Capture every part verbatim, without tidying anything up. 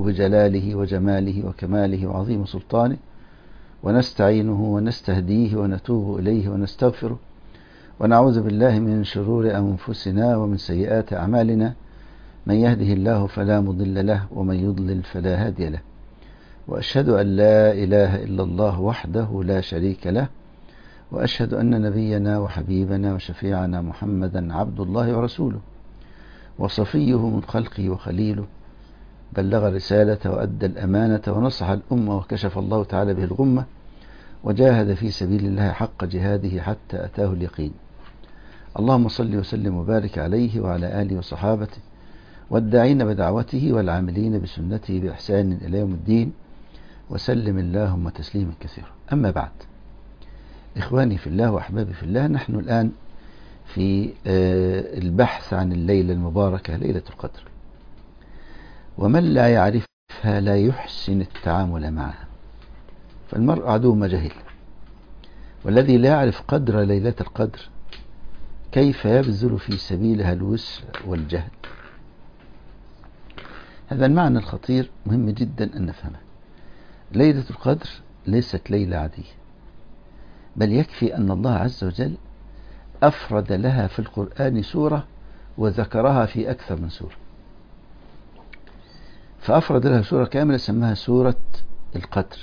بجلاله وجماله وكماله وعظيم سلطانه، ونستعينه ونستهديه ونتوب إليه ونستغفره، ونعوذ بالله من شرور أنفسنا ومن سيئات أعمالنا، من يهده الله فلا مضل له ومن يضلل فلا هادي له، وأشهد أن لا إله إلا الله وحده لا شريك له، وأشهد أن نبينا وحبيبنا وشفيعنا محمدا عبد الله ورسوله وصفيه من خلقه وخليله، بلغ الرسالة وأدى الأمانة ونصح الأمة وكشف الله تعالى به الغمة، وجاهد في سبيل الله حق جهاده حتى أتاه اليقين. اللهم صل وسلم وبارك عليه وعلى آله وصحابته والداعين بدعوته والعاملين بسنته بإحسان إلى يوم الدين، وسلم اللهم تسليما كثيرا. أما بعد، إخواني في الله وأحبابي في الله، نحن الآن في البحث عن الليلة المباركة ليلة القدر، ومن لا يعرفها لا يحسن التعامل معها، فالمرء عدو ما جهل، والذي لا يعرف قدر ليلة القدر كيف يبذل في سبيلها الوسع والجهد. هذا المعنى الخطير مهم جدا أن نفهمه. ليلة القدر ليست ليلة عادية، بل يكفي أن الله عز وجل أفرد لها في القرآن سورة وذكرها في أكثر من سورة، فأفرد لها سورة كاملة سماها سورة القدر.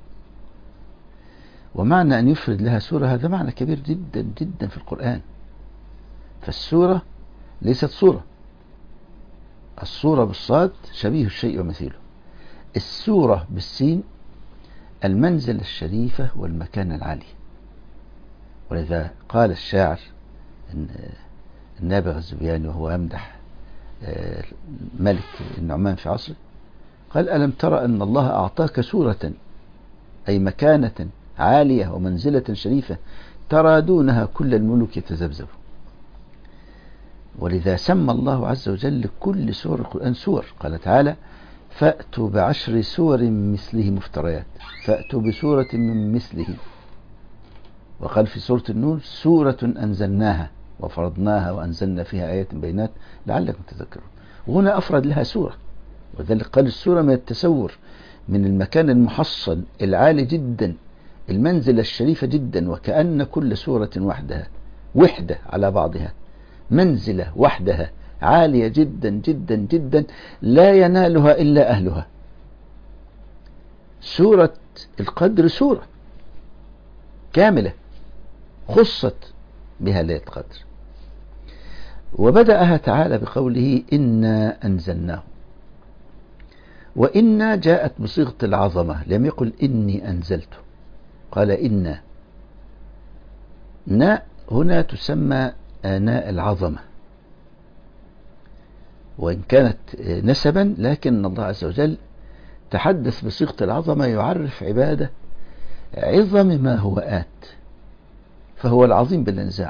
ومعنى أن يفرد لها سورة هذا معنى كبير جدا جدا في القرآن. فالسورة ليست صورة، الصورة بالصاد شبيه الشيء ومثيله، السورة بالسين المنزل الشريفة والمكان العالي. ولذا قال الشاعر النابغة الزبياني وهو يمدح ملك النعمان في عصره، قال: ألم ترى أن الله أعطاك سورة، أي مكانة عالية ومنزلة شريفة ترى دونها كل الملوك يتذبذب. ولذا سمى الله عز وجل كل سور القرآن سور. قال تعالى: فأتوا بعشر سور مثله مفتريات، فأتوا بسورة من مثله. وقال في سورة النور: سورة أنزلناها وفرضناها وأنزلنا فيها آيات بينات لعلكم تذكرون. وهنا أفرد لها سورة، وذلك قال السورة من التسور، من المكان المحصن العالي جدا، المنزلة الشريفة جدا، وكأن كل سورة وحدها، وحدة على بعضها، منزلة وحدها عالية جدا جدا جدا لا ينالها إلا أهلها. سورة القدر سورة كاملة خصت بها ليلة القدر، وبدأها تعالى بقوله: إنا أنزلناه. وإنا جاءت بصيغة العظمة، لم يقل إني أنزلته، قال إنا. ناء هنا تسمى آناء العظمة، وإن كانت نسبا لكن الله عز وجل تحدث بصيغة العظمة يعرف عباده عظم ما هو آت، فهو العظيم بالانزاع،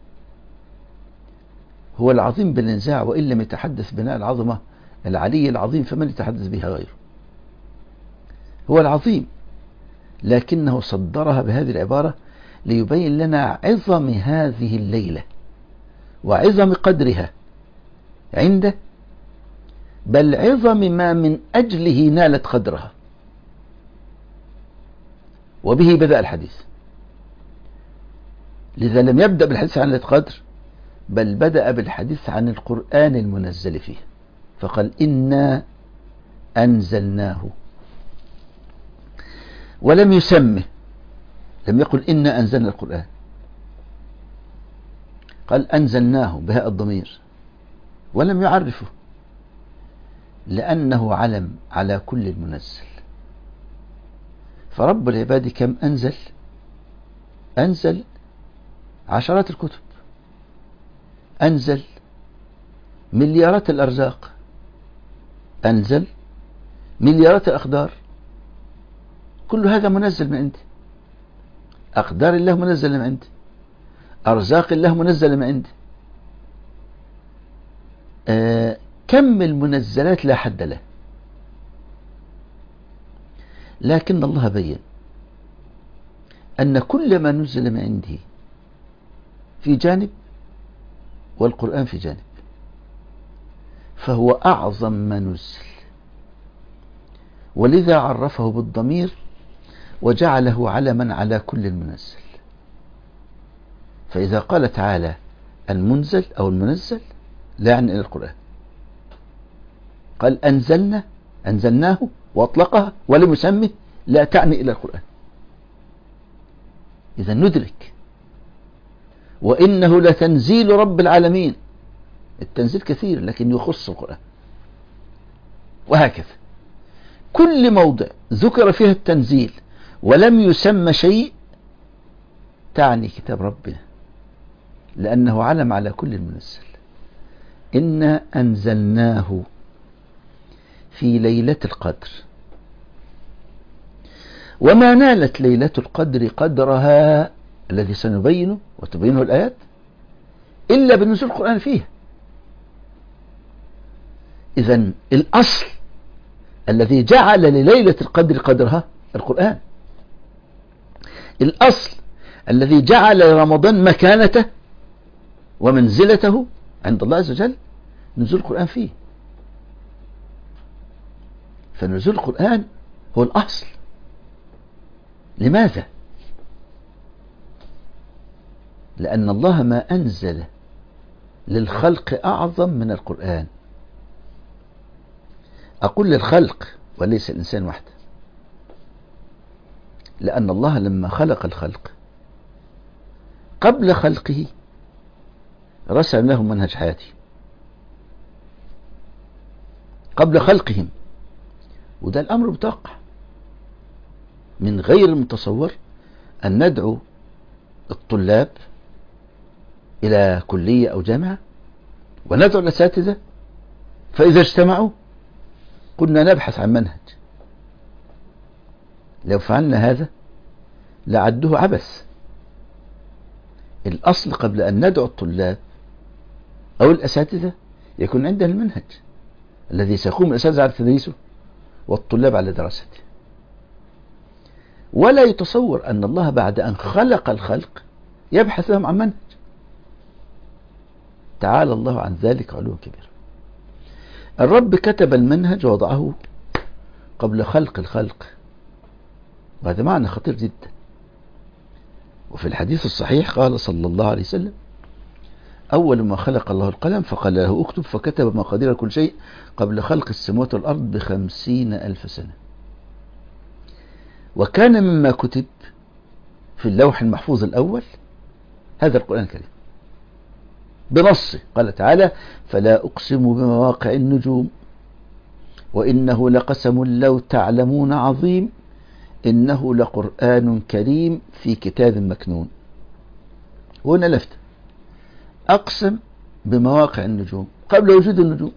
هو العظيم بالانزاع، وإن لم يتحدث بناء العظمة العلي العظيم فمن يتحدث بها غيره. هو العظيم، لكنه صدرها بهذه العبارة ليبين لنا عظم هذه الليلة وعظم قدرها عنده، بل عظم ما من أجله نالت قدرها. وبه بدأ الحديث، لذا لم يبدأ بالحديث عن ليلة القدر، بل بدأ بالحديث عن القرآن المنزل فيه، فقال: إنا أنزلناه، ولم يسمه، لم يقل إنا أنزلنا القرآن، قال أنزلناه بهاء الضمير، ولم يعرفه، لأنه علم على كل المنزل. فرب العباد كم أنزل؟ أنزل عشرات الكتب، أنزل مليارات الأرزاق، أنزل مليارات الأقدار، كل هذا منزل من عنده. أقدار الله منزل من عنده، أرزاق الله منزل من عنده. آه كم المنزلات لا حد له، لكن الله بين أن كل ما نزل من عنده في جانب والقرآن في جانب، فهو أعظم ما نزل ولذا عرفه بالضمير وجعله علما على كل المنزل. فإذا قال تعالى المنزل أو المنزل لا يعني إلى القرآن. قال أنزلنا أنزلناه وأطلقها ولم يسمه لا تعني إلى القرآن. إذا ندرك وإنه لتنزيل رب العالمين. التنزيل كثير لكن يخص القرآن. وهكذا كل موضع ذكر فيها التنزيل ولم يسمى شيء تعني كتاب ربنا، لأنه علم على كل المنزل. إنا أنزلناه في ليلة القدر، وما نالت ليلة القدر قدرها الذي سنبينه وتبينه الآيات إلا بنزول القرآن فيها. إذن الأصل الذي جعل لليلة القدر قدرها القرآن. الأصل الذي جعل لرمضان مكانته ومنزلته عند الله عز وجل نزول القرآن فيه. فنزول القرآن هو الأصل. لماذا؟ لأن الله ما أنزل للخلق أعظم من القرآن. أقول للخلق وليس الإنسان وحده، لأن الله لما خلق الخلق قبل خلقه رسم لهم منهج حياتي قبل خلقهم، وده الأمر متوقع. من غير المتصور أن ندعو الطلاب إلى كلية أو جامعة وندعو الأساتذة فإذا اجتمعوا قلنا نبحث عن منهج. لو فعلنا هذا لعده عبث. الأصل قبل أن ندعو الطلاب أو الأساتذة يكون عندنا المنهج الذي سيقوم الأساتذة على تدريسه والطلاب على دراسته. ولا يتصور أن الله بعد أن خلق الخلق يبحث لهم عن منهج. تعالى الله عن ذلك علوا كبير. الرب كتب المنهج ووضعه قبل خلق الخلق، وهذا معنى خطير جدا. وفي الحديث الصحيح قال صلى الله عليه وسلم: أول ما خلق الله القلم فقال له اكتب، فكتب مقادير كل شيء قبل خلق السماوات والأرض بخمسين ألف سنة. وكان مما كتب في اللوح المحفوظ الأول هذا القرآن الكريم بنصه. قال تعالى: فلا أقسم بمواقع النجوم وإنه لقسم لو تعلمون عظيم إنه لقرآن كريم في كتاب مكنون. وهنا لفت أقسم بمواقع النجوم قبل وجود النجوم.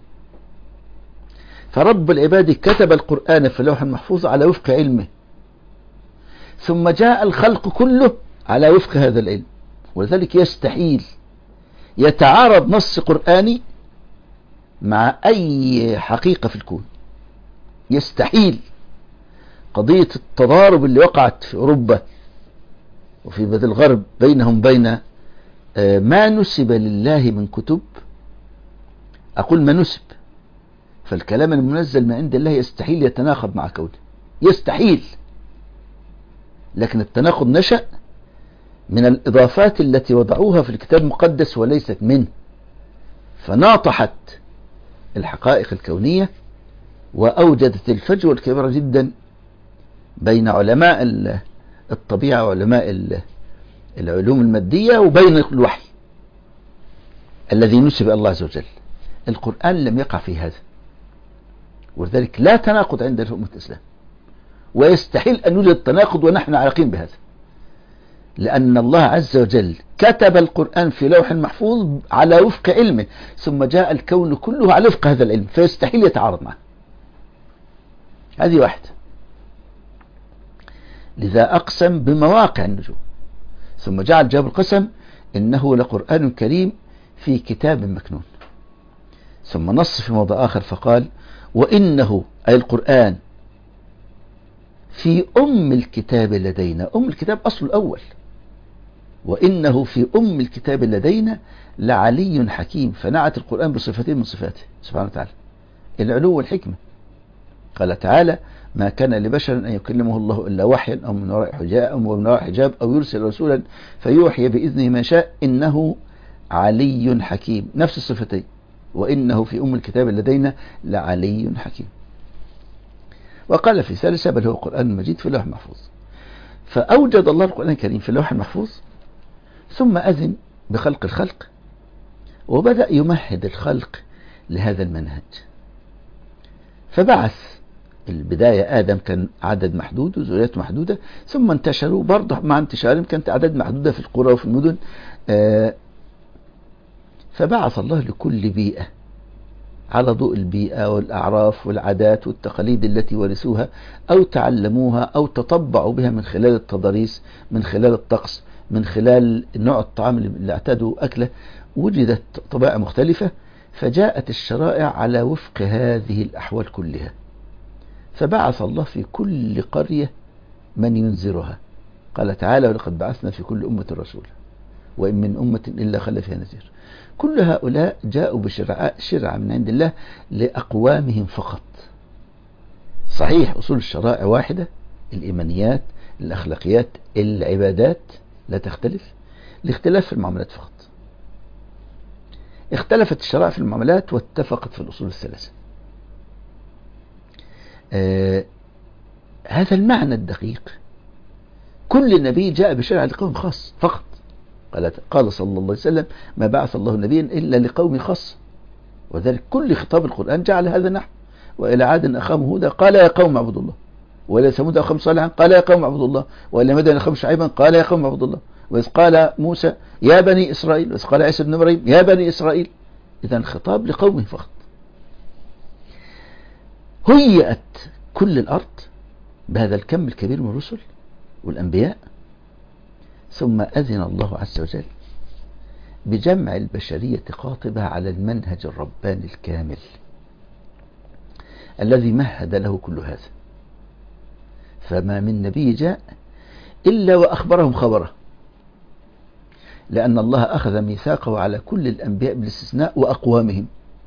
فرب العباد كتب القرآن في اللوح المحفوظ على وفق علمه، ثم جاء الخلق كله على وفق هذا العلم. ولذلك يستحيل يتعارض نص قرآني مع أي حقيقة في الكون. يستحيل. قضية التضارب اللي وقعت في أوروبا وفي بلاد الغرب بينهم بين ما نسب لله من كتب، أقول ما نسب، فالكلام المنزل من عند الله يستحيل يتناقض مع كونه، يستحيل. لكن التناقض نشأ من الإضافات التي وضعوها في الكتاب المقدس وليست منه، فناطحت الحقائق الكونية وأوجدت الفجوة الكبيرة جدا بين علماء الطبيعة وعلماء العلوم المادية وبين الوحي الذي نسب الله عز وجل. القرآن لم يقع في هذا، ولذلك لا تناقض عند أمة الإسلام، ويستحيل أن يوجد تناقض ونحن عارفين بهذا، لأن الله عز وجل كتب القرآن في لوح محفوظ على وفق علمه، ثم جاء الكون كله على وفق هذا العلم، فيستحيل يتعارض معه. هذه واحدة. لذا أقسم بمواقع النجوم، ثم جعل جواب القسم إنه لقرآن كريم في كتاب مكنون. ثم نص في موضع آخر فقال: وإنه أي القرآن في أم الكتاب لدينا. أم الكتاب أصل الأول. وإنه في أم الكتاب لدينا لعلي حكيم. فنعت القرآن بصفتين من صفاته سبحانه وتعالى: العلو والحكمة. قال تعالى: ما كان لبشر أن يكلمه الله إلا وحيا أو من وراء حجاب أو من وراء حجاب أو يرسل رسولا فيوحي بإذنه ما شاء إنه علي حكيم. نفس الصفتين، وإنه في أم الكتاب لدينا لعلي حكيم. وقال في ثالثة: بل هو قرآن مجيد في اللوح المحفوظ. فأوجد الله القرآن الكريم في اللوح المحفوظ، ثم أذن بخلق الخلق، وبدأ يمهد الخلق لهذا المنهج. فبعث البداية آدم كان عدد محدود وذريته محدودة، ثم انتشروا برضه مع انتشارهم كانت أعداد محدودة في القرى وفي المدن. فبعث الله لكل بيئة على ضوء البيئة والأعراف والعادات والتقاليد التي ورثوها أو تعلموها أو تطبعوا بها من خلال التضاريس، من خلال الطقس، من خلال نوع الطعام اللي اعتادوا أكله. وجدت طبائع مختلفة، فجاءت الشرائع على وفق هذه الأحوال كلها. فبعث الله في كل قرية من ينذرها. قال تعالى: ولقد بعثنا في كل أمة رسولا وإن من أمة إلا خلى فيها نذير. كل هؤلاء جاءوا بشرع شرع من عند الله لأقوامهم فقط. صحيح أصول الشرائع واحدة، الإيمانيات، الأخلاقيات، العبادات لا تختلف، الاختلاف في المعاملات فقط. اختلفت الشرائع في المعاملات واتفقت في الأصول الثلاثة. آه هذا المعنى الدقيق. كل نبي جاء بشرع لقوم خاص فقط. قال قال صلى الله عليه وسلم: ما بعث الله نبيا إلا لقوم خاص. وذلك كل خطاب القرآن جعل هذا النحو. وإلى عاد أخاهم هودا قال: يا قوم اعبدوا الله. وإلى ثمود أخاهم صالحا قال: يا قوم اعبدوا الله. وإلى مدين أخاهم شعيبا قال: يا قوم اعبدوا الله. وإذ قال موسى: يا بني إسرائيل. وإذ قال عيسى بن مريم: يا بني إسرائيل. إذن خطاب لقومه فقط. هيئت كل الأرض بهذا الكم الكبير من الرسل والأنبياء، ثم أذن الله عز وجل بجمع البشرية قاطبة على المنهج الرباني الكامل الذي مهد له كل هذا. فما من نبي جاء إلا وأخبرهم خبره، لأن الله أخذ ميثاقه على كل الأنبياء بالاستثناء وأقوامهم: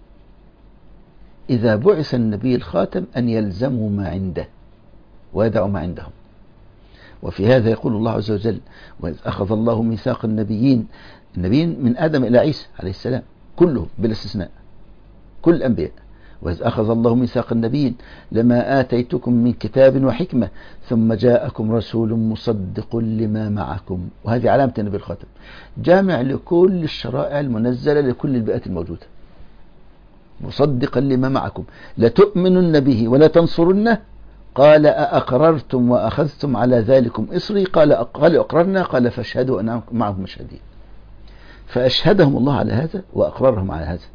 إذا بعث النبي الخاتم أن يلزموا ما عنده ويدعوا ما عندهم. وفي هذا يقول الله عز وجل: وإذ أخذ الله ميثاق النبيين، النبيين من آدم إلى عيسى عليه السلام كلهم بلا استثناء، كل الأنبياء. وإذ أخذ الله ميثاق النبيين لما آتيتكم من كتاب وحكمة ثم جاءكم رسول مصدق لما معكم. وهذه علامة النبي الخاتم، جامع لكل الشرائع المنزلة لكل البيئات الموجودة، مصدقا لما معكم لتؤمنن به ولا تنصرنه. قال: أأقررتم وأخذتم على ذلكم إصري؟ قال: قال أقررنا. قال: فاشهدوا أن معهم مشهدين. فأشهدهم الله على هذا وأقررهم على هذا.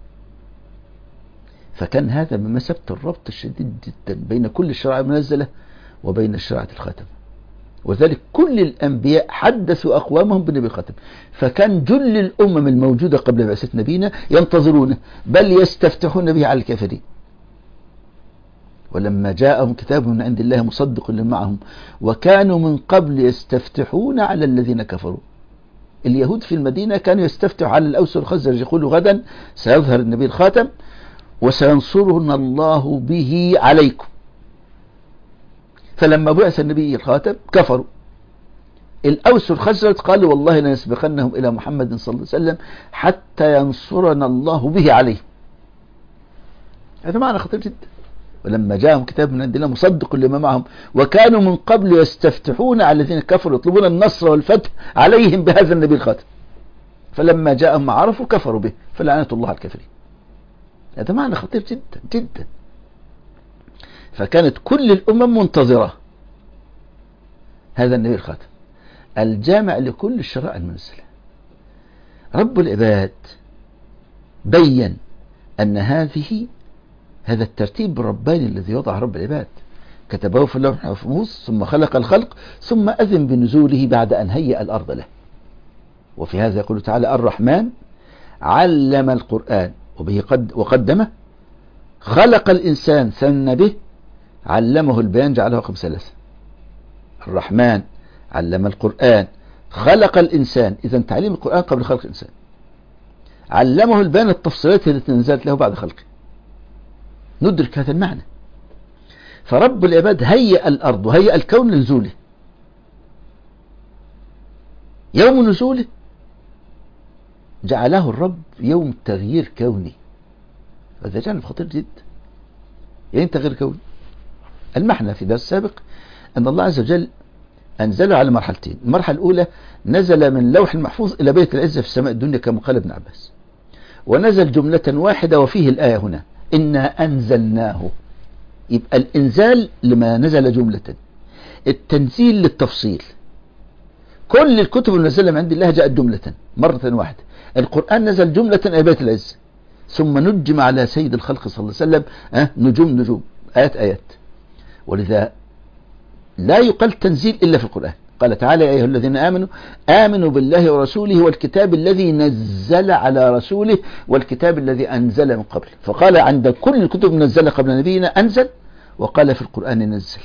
فكان هذا بمثابة الربط الشديد جدا بين كل الشرائع المنزلة وبين الشريعة الخاتم. وذلك كل الأنبياء حدثوا أقوامهم بالنبي الخاتم. فكان جل الأمم الموجودة قبل بعثة نبينا ينتظرونه، بل يستفتحون به على الكافرين. ولما جاءهم كتاب من عند الله مصدق لما معهم وكانوا من قبل يستفتحون على الذين كفروا. اليهود في المدينة كانوا يستفتحوا على الأوس والخزرج، يقولوا: غدا سيظهر النبي الخاتم وسينصرنا الله به عليكم. فلما بعث النبي الخاتم كفروا. الأوس والخزرج قالوا: والله لنسبقنهم إلى محمد صلى الله عليه وسلم حتى ينصرنا الله به عليه. هذا معنى خطير جدا. ولما جاءهم كتاب من عند الله مصدق لما معهم وكانوا من قبل يستفتحون على الذين كفروا يطلبون النصر والفتح عليهم بهذا النبي الخاتم. فلما جاءهم ما عرفوا كفروا به فلعنة الله على الكافرين. هذا معنى خطير جدا جدا. فكانت كل الأمم منتظرة هذا النبي الخاتم الجامع لكل الشرائع المنزلة. رب العباد بين أن هذه هذا الترتيب الرباني الذي وضع رب العباد كتبه في اللوح المحفوظ، ثم خلق الخلق، ثم أذن بنزوله بعد أن هيأ الأرض له. وفي هذا يقول تعالى: الرحمن علم القرآن وبه قد وقدمه، خلق الإنسان ثنى به، علمه البيان جعله رقم ثلاثة. الرحمن علم القرآن، خلق الإنسان، إذا تعليم القرآن قبل خلق الإنسان. علمه البيان، التفصيلات التي نزلت له بعد خلقه. ندرك هذا المعنى. فرب العباد هيئ الأرض وهيئ الكون لنزوله. يوم نزوله جعله الرب يوم تغيير كوني، هذا جانب خطير جدا. يعني تغيير كوني، المعنى في درس السابق أن الله عز وجل أنزله على مرحلتين. المرحلة الأولى نزل من لوح المحفوظ إلى بيت العزة في السماء الدنيا كما قال ابن عباس، ونزل جملة واحدة وفيه الآية هنا إنا أنزلناه. يبقى الإنزال لما نزل جملة، التنزيل للتفصيل. كل الكتب المنزلة من عند الله جاءت جملة مرة واحدة. القرآن نزل جملة إلى بيت العزة، ثم نجم على سيد الخلق صلى الله عليه وسلم أه نجوم نجوم آيات آيات. ولذا لا يقال تنزيل إلا في القرآن. قال تعالى يا أيها الذين آمنوا آمنوا بالله ورسوله والكتاب الذي نزل على رسوله والكتاب الذي أنزل من قبل. فقال عند كل الكتب نزل قبل نبينا أنزل، وقال في القرآن نزل.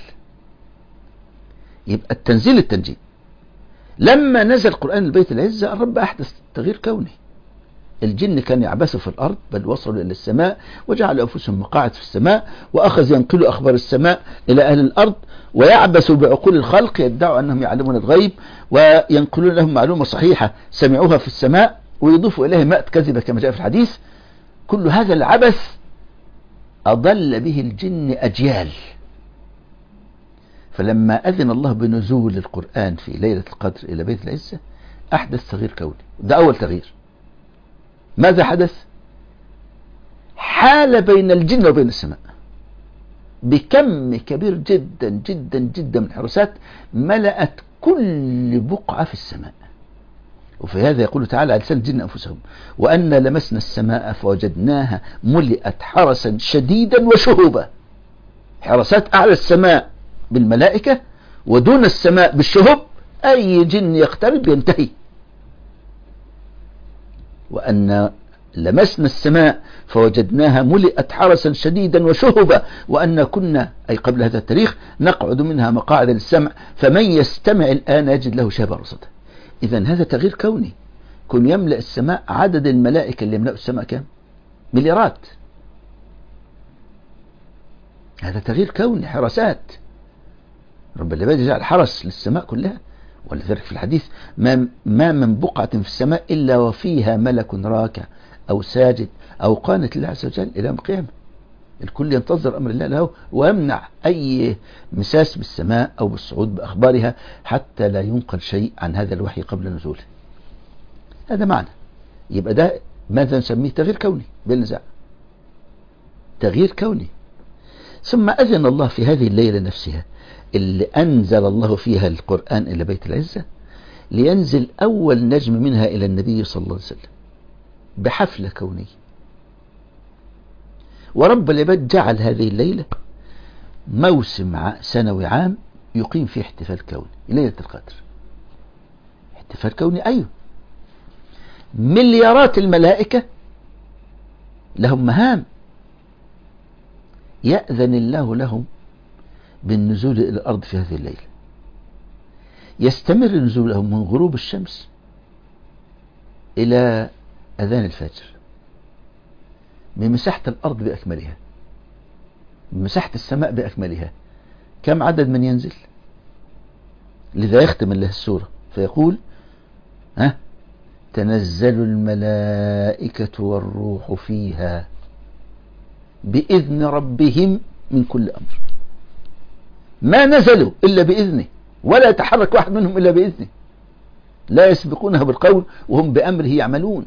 يبقى التنزيل التنجيل. لما نزل القرآن البيت العزة الرب أحدث تغيير كوني. الجن كان يعبثوا في الأرض، بل وصلوا إلى السماء وجعلوا أنفسهم مقاعد في السماء، وأخذ ينقلوا أخبار السماء إلى أهل الأرض، ويعبثوا بعقول الخلق يدعوا أنهم يعلمون الغيب، وينقلون لهم معلومة صحيحة سمعوها في السماء ويضيفوا إليها ماء كذبة كما جاء في الحديث. كل هذا العبث أضل به الجن أجيال. فلما أذن الله بنزول القرآن في ليلة القدر إلى بيت العزة أحدث تغيير كوني. ده أول تغيير. ماذا حدث؟ حال بين الجن وبين السماء بكم كبير جدا جدا جدا من الحراسات ملأت كل بقعة في السماء. وفي هذا يقول تعالى على لسان الجن أنفسهم وأن لمسنا السماء فوجدناها ملئت حرسا شديدا وشهوبا. حراسات أعلى السماء بالملائكة ودون السماء بالشهب، أي جن يقترب ينتهي. وأن لمسنا السماء فوجدناها ملئت حرسا شديدا وشهبا وأن كنا أي قبل هذا التاريخ نقعد منها مقاعد للسمع فمن يستمع الآن يجد له شهابا رصدا. إذن هذا تغيير كوني. كن يملأ السماء عدد الملائكة اللي يملأوا السماء كم؟ مليارات. هذا تغيير كوني، حراسات. رب العباد جعل حرس للسماء كلها. ولذلك في الحديث ما, ما من بقعة في السماء إلا وفيها ملك راكع أو ساجد أو قانت لله عز وجل إلى يوم القيامة. الكل ينتظر أمر الله له ويمنع أي مساس بالسماء أو بالصعود بأخبارها حتى لا ينقل شيء عن هذا الوحي قبل نزوله. هذا معنى. يبقى ده ماذا نسميه؟ تغيير كوني بالنزاع. تغيير كوني. ثم أذن الله في هذه الليلة نفسها اللي أنزل الله فيها القرآن إلى بيت العزة لينزل أول نجم منها إلى النبي صلى الله عليه وسلم بحفلة كونية. ورب العباد جعل هذه الليلة موسم سنوي عام يقيم فيه احتفال كوني، ليلة القدر. احتفال كوني أيوه. مليارات الملائكة لهم مهام يأذن الله لهم بالنزول إلى الأرض في هذه الليلة. يستمر نزولهم من غروب الشمس إلى أذان الفجر بمساحة الأرض بأكملها، بمساحة السماء بأكملها. كم عدد من ينزل؟ لذا يختم الله السورة فيقول ها تنزل الملائكة والروح فيها بإذن ربهم من كل أمر. ما نزلوا إلا بإذنه ولا يتحرك واحد منهم إلا بإذنه، لا يسبقونها بالقول وهم بأمره يعملون.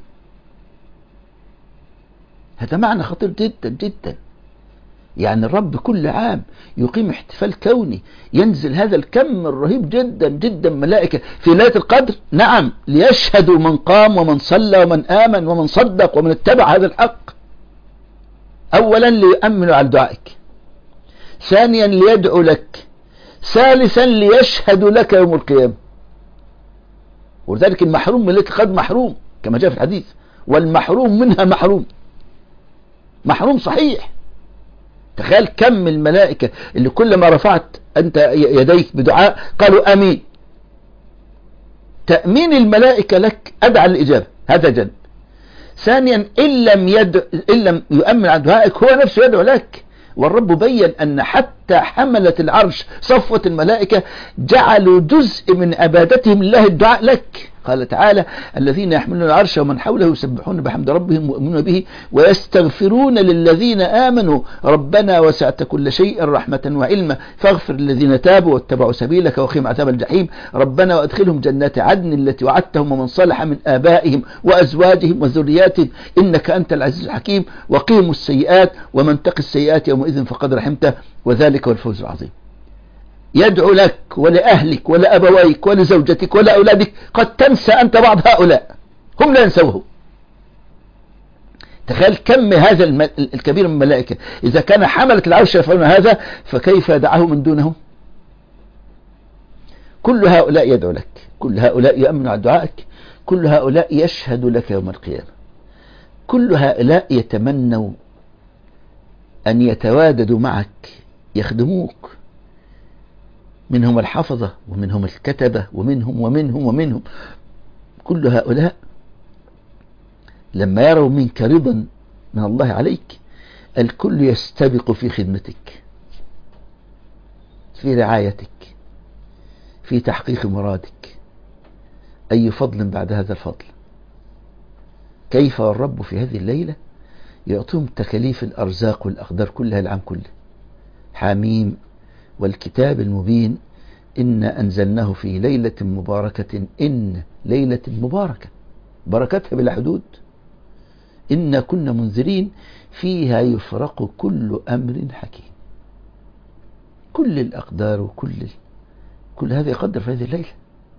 هذا معنى خطير جدا جدا. يعني الرب كل عام يقيم احتفال كوني ينزل هذا الكم الرهيب جدا جدا ملائكة في ليلة القدر، نعم، ليشهدوا من قام ومن صلى ومن آمن ومن صدق ومن اتبع هذا الحق. أولا ليؤمنوا على دعائك، ثانيا ليدعو لك، ثالثا ليشهدوا لك يوم القيامة. ولذلك المحروم من ليلة القدر محروم كما جاء في الحديث، والمحروم منها محروم، محروم صحيح. تخيل كم الملائكة اللي كلما رفعت أنت يديك بدعاء قالوا آمين. تأمين الملائكة لك أدعى الإجابة، هذا جنب. ثانيا إن لم, يدع... إن لم يؤمن على دعائك هو نفسه يدعو لك والرب بين أن حتى حملة العرش صفوة الملائكة جعلوا جزء من عبادتهم لله الدعاء لك. قال تعالى: الذين يحملون العرش ومن حوله يسبحون بحمد ربهم ويؤمنون به ويستغفرون للذين آمنوا ربنا وسعت كل شيء رحمة وعلما فاغفر للذين تابوا واتبعوا سبيلك وقهم عذاب الجحيم ربنا وادخلهم جنات عدن التي وعدتهم ومن صلح من آبائهم وأزواجهم وذرياتهم إنك أنت العزيز الحكيم وقهم السيئات ومن تق السيئات يومئذ فقد رحمته وذلك هو الفوز العظيم. يدعو لك ولأهلك ولأبويك ولزوجتك ولأولادك، قد تنسى أنت بعض هؤلاء، هم لا ينسوه. تخيل كم هذا الكبير من الملائكة، إذا كان حملة العرش يفعلون هذا فكيف يدعه من دونهم؟ كل هؤلاء يدعو لك، كل هؤلاء يؤمن على دعائك، كل هؤلاء يشهد لك يوم القيامة، كل هؤلاء يتمنوا أن يتواددوا معك يخدموك، منهم الحفظة ومنهم الكتبة ومنهم ومنهم ومنهم. كل هؤلاء لما يروا منك رضا من الله عليك الكل يستبق في خدمتك، في رعايتك، في تحقيق مرادك. أي فضل بعد هذا الفضل؟ كيف والرب في هذه الليلة يعطيهم تكاليف الأرزاق والأقدار كلها العام كله. حاميم والكتاب المبين إنا أنزلناه في ليلة مباركة، إن ليلة مباركة بركتها بلا حدود، إنا كنا منذرين فيها يفرق كل أمر حكيم. كل الأقدار وكل كل هذا يقدر في هذه الليلة،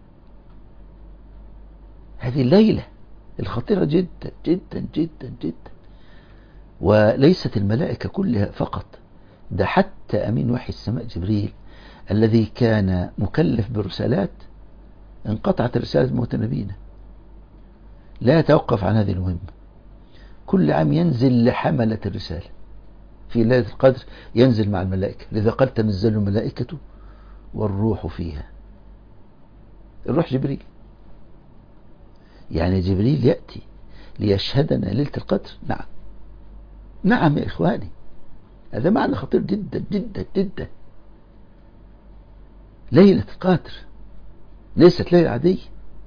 هذه الليلة الخطيرة جدا جدا جدا جدا. وليست الملائكة كلها فقط، ده حتى أمين وحي السماء جبريل الذي كان مكلف بالرسالات انقطعت رسالة موت نبينا، لا يتوقف عن هذه المهمة. كل عام ينزل لحملة الرسالة في ليلة القدر، ينزل مع الملائكة، لذا قال تنزل الملائكة والروح فيها. الروح جبريل، يعني جبريل يأتي ليشهدنا ليلة القدر. نعم نعم يا إخواني، هذا معنى خطير جدا جدا جدا. ليلة القدر ليست ليلة عادية،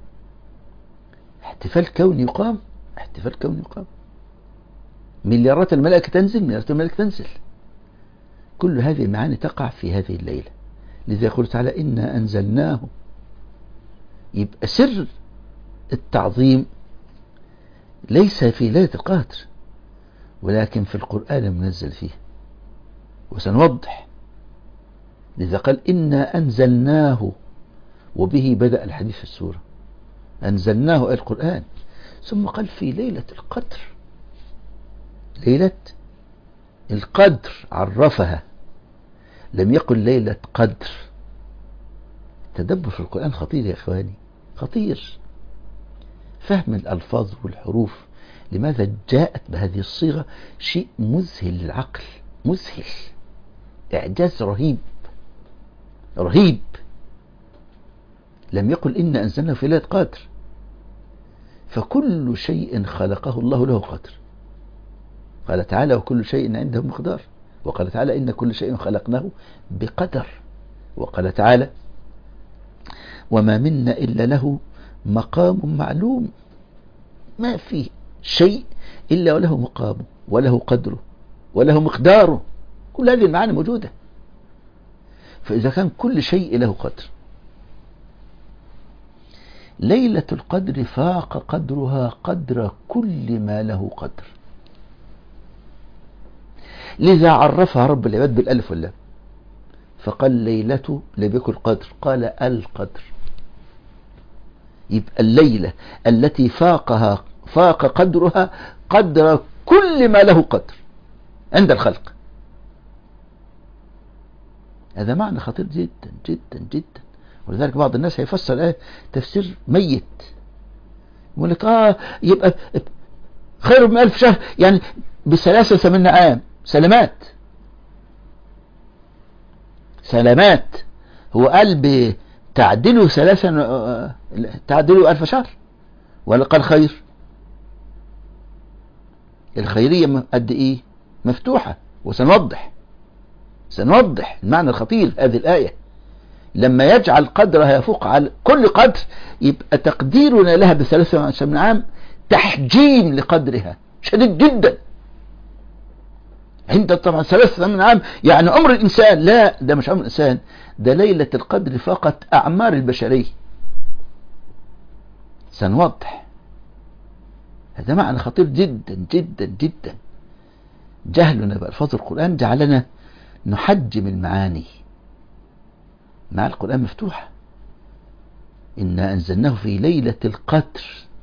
احتفال كوني يقام، احتفال كوني يقام. مليارات الملائكة تنزل، مليارات الملائكة تنزل، كل هذه المعاني تقع في هذه الليلة. لذا يقول تعالى إنا أنزلناه. يبقى سر التعظيم ليس في ليلة القدر ولكن في القرآن المنزل فيه، وسنوضح. لذا قال إنا أنزلناه، وبه بدأ الحديث في السورة، أنزلناه القرآن، ثم قال في ليلة القدر. ليلة القدر عرفها، لم يقل ليلة قدر. التدبر في القرآن خطير يا إخواني، خطير. فهم الألفاظ والحروف، لماذا جاءت بهذه الصيغة، شيء مذهل للعقل، مذهل، إعجاز رهيب رهيب. لم يقل إن أنزلنا في ليلة قدر، فكل شيء خلقه الله له قدر. قال تعالى وكل شيء عنده مقدار، وقال تعالى إن كل شيء خلقناه بقدر، وقال تعالى وما منا إلا له مقام معلوم. ما في شيء إلا وله مقامه وله قدره وله مقداره، كل هذه المعاني موجودة. فإذا كان كل شيء له قدر، ليلة القدر فاق قدرها قدر كل ما له قدر. لذا عرفها رب العباد بالألف واللام، فقال ليلة لم يكن قدر، قال القدر. يبقى الليلة التي فاقها فاق قدرها قدر كل ما له قدر عند الخلق. هذا معنى خطير جدا جدا جدا. ولذلك بعض الناس هيفسر الآية تفسير ميت، يقول لك اه يبقى خير من ألف شهر، يعني بثلاثة وثمانين عام. سلامات سلامات. هو قال تعدلوا ثلاثة تعدلوا ألف شهر، ولا قال خير؟ الخيرية قد ايه مفتوحة، وسنوضح. سنوضح المعنى الخطير هذه الآية. لما يجعل قدرها يفوق على كل قدر، يبقى تقديرنا لها بثلاثة وعشرين عام تحجيم لقدرها شديد جدا. عند طبعا ثلاثة من عام يعني عمر الإنسان، لا ده مش عمر الإنسان، ده ليلة القدر فقط أعمار البشرية. سنوضح هذا معنى خطير جدا جدا جدا. جهلنا بألفاظ القرآن جعلنا نحجم المعاني، مع القرآن مفتوحة. إنا أنزلناه في ليلة القدر،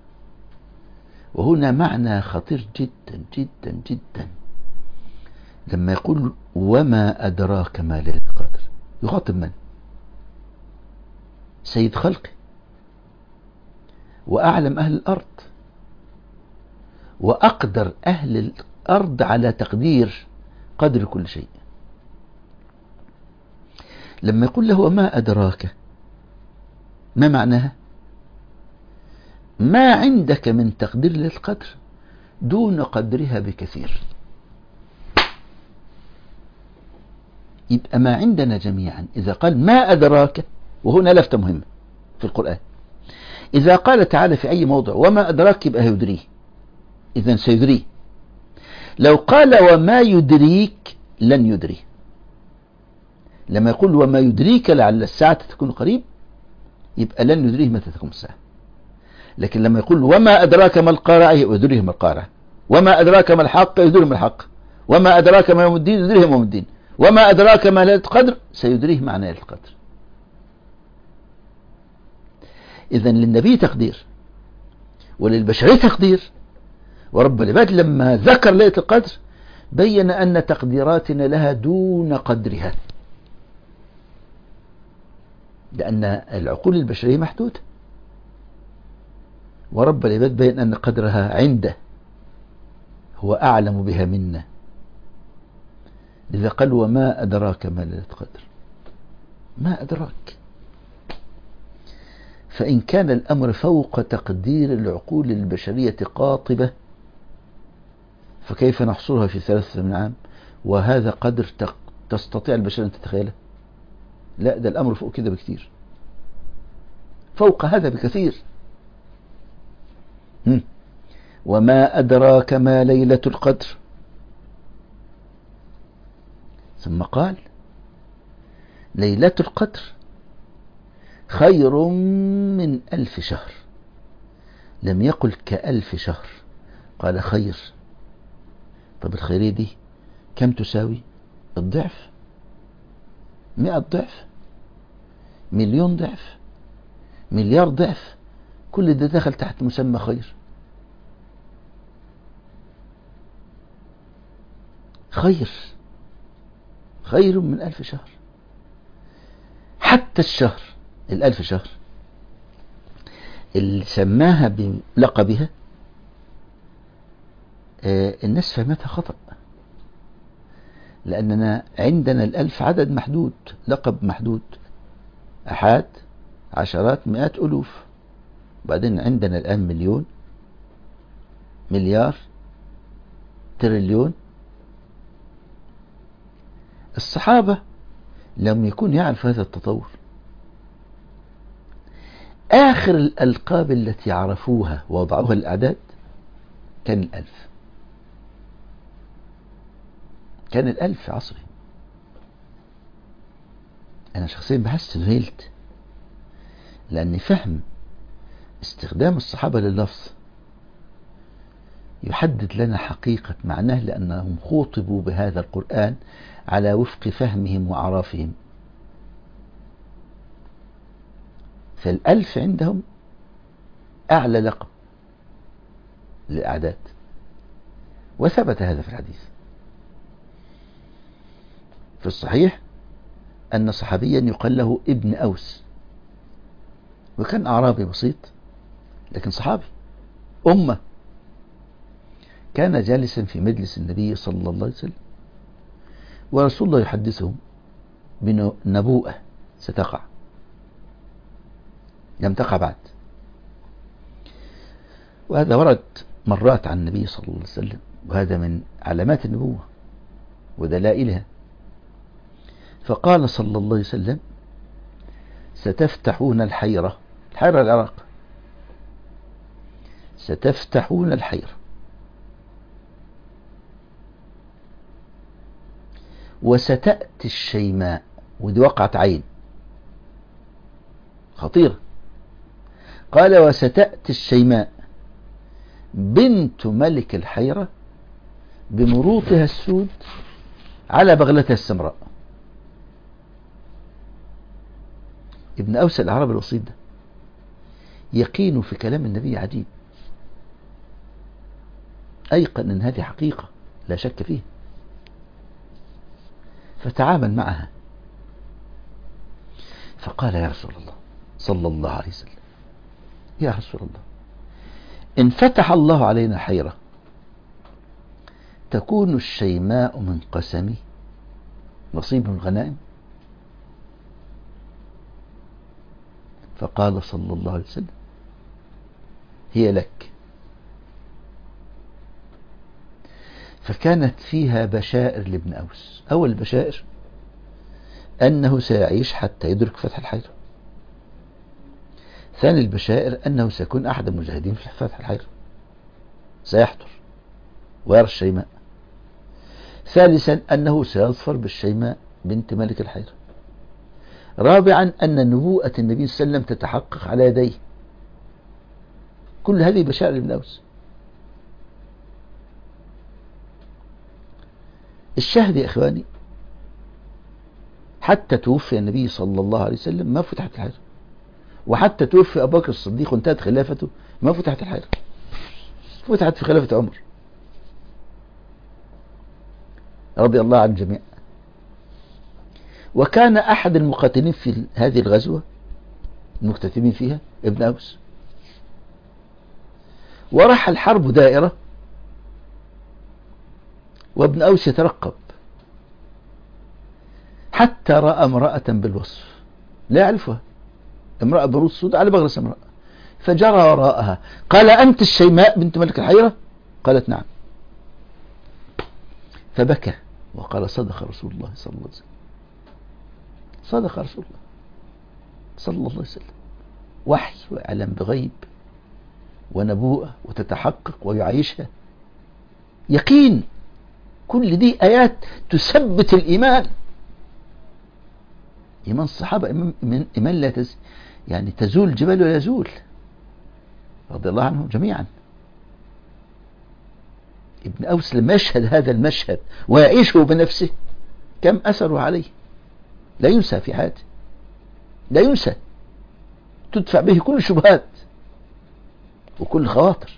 وهنا معنى خطير جدا جدا جدا. لما يقول وما أدراك ما ليلة القدر، يخاطب من؟ سيد خلقه، وأعلم أهل الأرض، وأقدر أهل الأرض على تقدير قدر كل شيء. لما يقول له وما أدراك، ما معناها؟ ما عندك من تقدير للقدر دون قدرها بكثير. يبقى ما عندنا جميعا إذا قال ما أدراك، وهنا لفتة مهمة في القرآن، إذا قال تعالى في أي موضع وما أدراك يبقى يدريه، إذن سيدريه. لو قال وما يدريك لن يدريه. لما يقول وما يدريك لعل الساعة تكون قريب، يبقى لن يدريه متى تكون الساعة. لكن لما يقول وما أدراك ما القارعة يدريه ما القارعة، وما أدراك ما الحق يدريه ما الحق، وما أدراك ما يوم الدين يدريه ما يوم الدين، وما أدراك ما ليلة القدر سيدريه معنى ليلة القدر. إذن للنبي تقدير وللبشرية تقدير. ورب العباد لما ذكر ليلة القدر بين أن تقديراتنا لها دون قدرها، لأن العقول البشرية محدودة، ورب العباد بين أن قدرها عنده، هو أعلم بها منا. لذا قال وما أدراك ما ليلة القدر، ما أدراك. فإن كان الأمر فوق تقدير العقول البشرية قاطبة، فكيف نحصرها في ثلاثة من عام وهذا قدر تستطيع البشرية أن تتخيله؟ لا، ده الأمر فوق كده بكثير، فوق هذا بكثير. هم. وما أدراك ما ليلة القدر. ثم قال ليلة القدر خير من ألف شهر. لم يقل كألف شهر، قال خير. طب الخيرية دي كم تساوي؟ الضعف، مئة ضعف، مليون ضعف، مليار ضعف، كل ده دخل تحت مسمى خير. خير خير من ألف شهر. حتى الشهر الألف شهر اللي سماها بلقبها آه الناس فهمتها خطأ، لأننا عندنا الألف عدد محدود، لقب محدود، أحاد، عشرات، مئات، ألوف. وبعدين عندنا الآن مليون، مليار، تريليون. الصحابة لم يكن يعرف هذا التطور. آخر الألقاب التي عرفوها ووضعوها الأعداد كان الألف، كان الألف في عصره. أنا شخصيا بحس ذهلت، لأني فهم استخدام الصحابة لللفظ يحدد لنا حقيقة معناه، لأنهم خوطبوا بهذا القرآن على وفق فهمهم وأعرافهم. فالألف عندهم أعلى لقب للأعداد، وثبت هذا في الحديث. في الصحيح أن صحابيا يقال له ابن أوس، وكان أعرابي بسيط لكن صحابي أمة، كان جالسا في مجلس النبي صلى الله عليه وسلم، ورسول الله يحدثهم بنبوءة ستقع، لم تقع بعد. وهذا ورد مرات عن النبي صلى الله عليه وسلم، وهذا من علامات النبوة ودلائلها. فقال صلى الله عليه وسلم: ستفتحون الحيرة. الحيرة العراق. ستفتحون الحيرة وستأتي الشيماء. ودي وقعت عين خطيرة. قال: وستأتي الشيماء بنت ملك الحيرة بمروطها السود على بغلتها السمراء. ابن أوس الأعرابي الوسيط ده يقين في كلام النبي عجيب، أيقن أن هذه حقيقة لا شك فيها، فتعامل معها. فقال: يا رسول الله صلى الله عليه وسلم، يا رسول الله، إن فتح الله علينا حيرة تكون الشيماء من قسمي نصيب من الغنائم؟ فقال صلى الله عليه وسلم: هي لك. فكانت فيها بشائر لابن أوس. أول البشائر أنه سيعيش حتى يدرك فتح الحيرة. ثاني البشائر أنه سيكون أحد المجاهدين في فتح الحيرة، سيحضر ويرى الشيماء. ثالثا أنه سيظفر بالشيماء بنت ملك الحيرة. رابعا أن نبوءة النبي صلى الله عليه وسلم تتحقق على يديه. كل هذه بشائر لابن أوس. الشاهد يا إخواني، حتى توفي النبي صلى الله عليه وسلم ما فتحت الحيرة، وحتى توفي أبو بكر الصديق وانتهت خلافته ما فتحت الحيرة، فتحت في خلافة عمر رضي الله عن الجميع. وكان أحد المقاتلين في هذه الغزوة المكتتبين فيها ابن أوس، وراح الحرب دائرة وابن أوس يترقب حتى رأى امرأة بالوصف لا يعرفها، امرأة بروس سود على بغل سمراء، فجرى وراءها. قال: أنت الشيماء بنت ملك الحيرة؟ قالت: نعم. فبكى وقال: صدق رسول الله صلى الله عليه وسلم، صدق رسول الله صلى الله عليه وسلم. وحي وإعلام بغيب ونبوءة وتتحقق ويعيشها يقين. كل دي آيات تثبت الإيمان. إيمان الصحابة إيمان, إيمان لا تز يعني تزول الجبال ولا يزول رضي الله عنهم جميعا. ابن أوس لما يشهد هذا المشهد ويعيشه بنفسه كم أثره عليه، لا ينسى في حياته، لا ينسى. تدفع به كل شبهات وكل خواطر.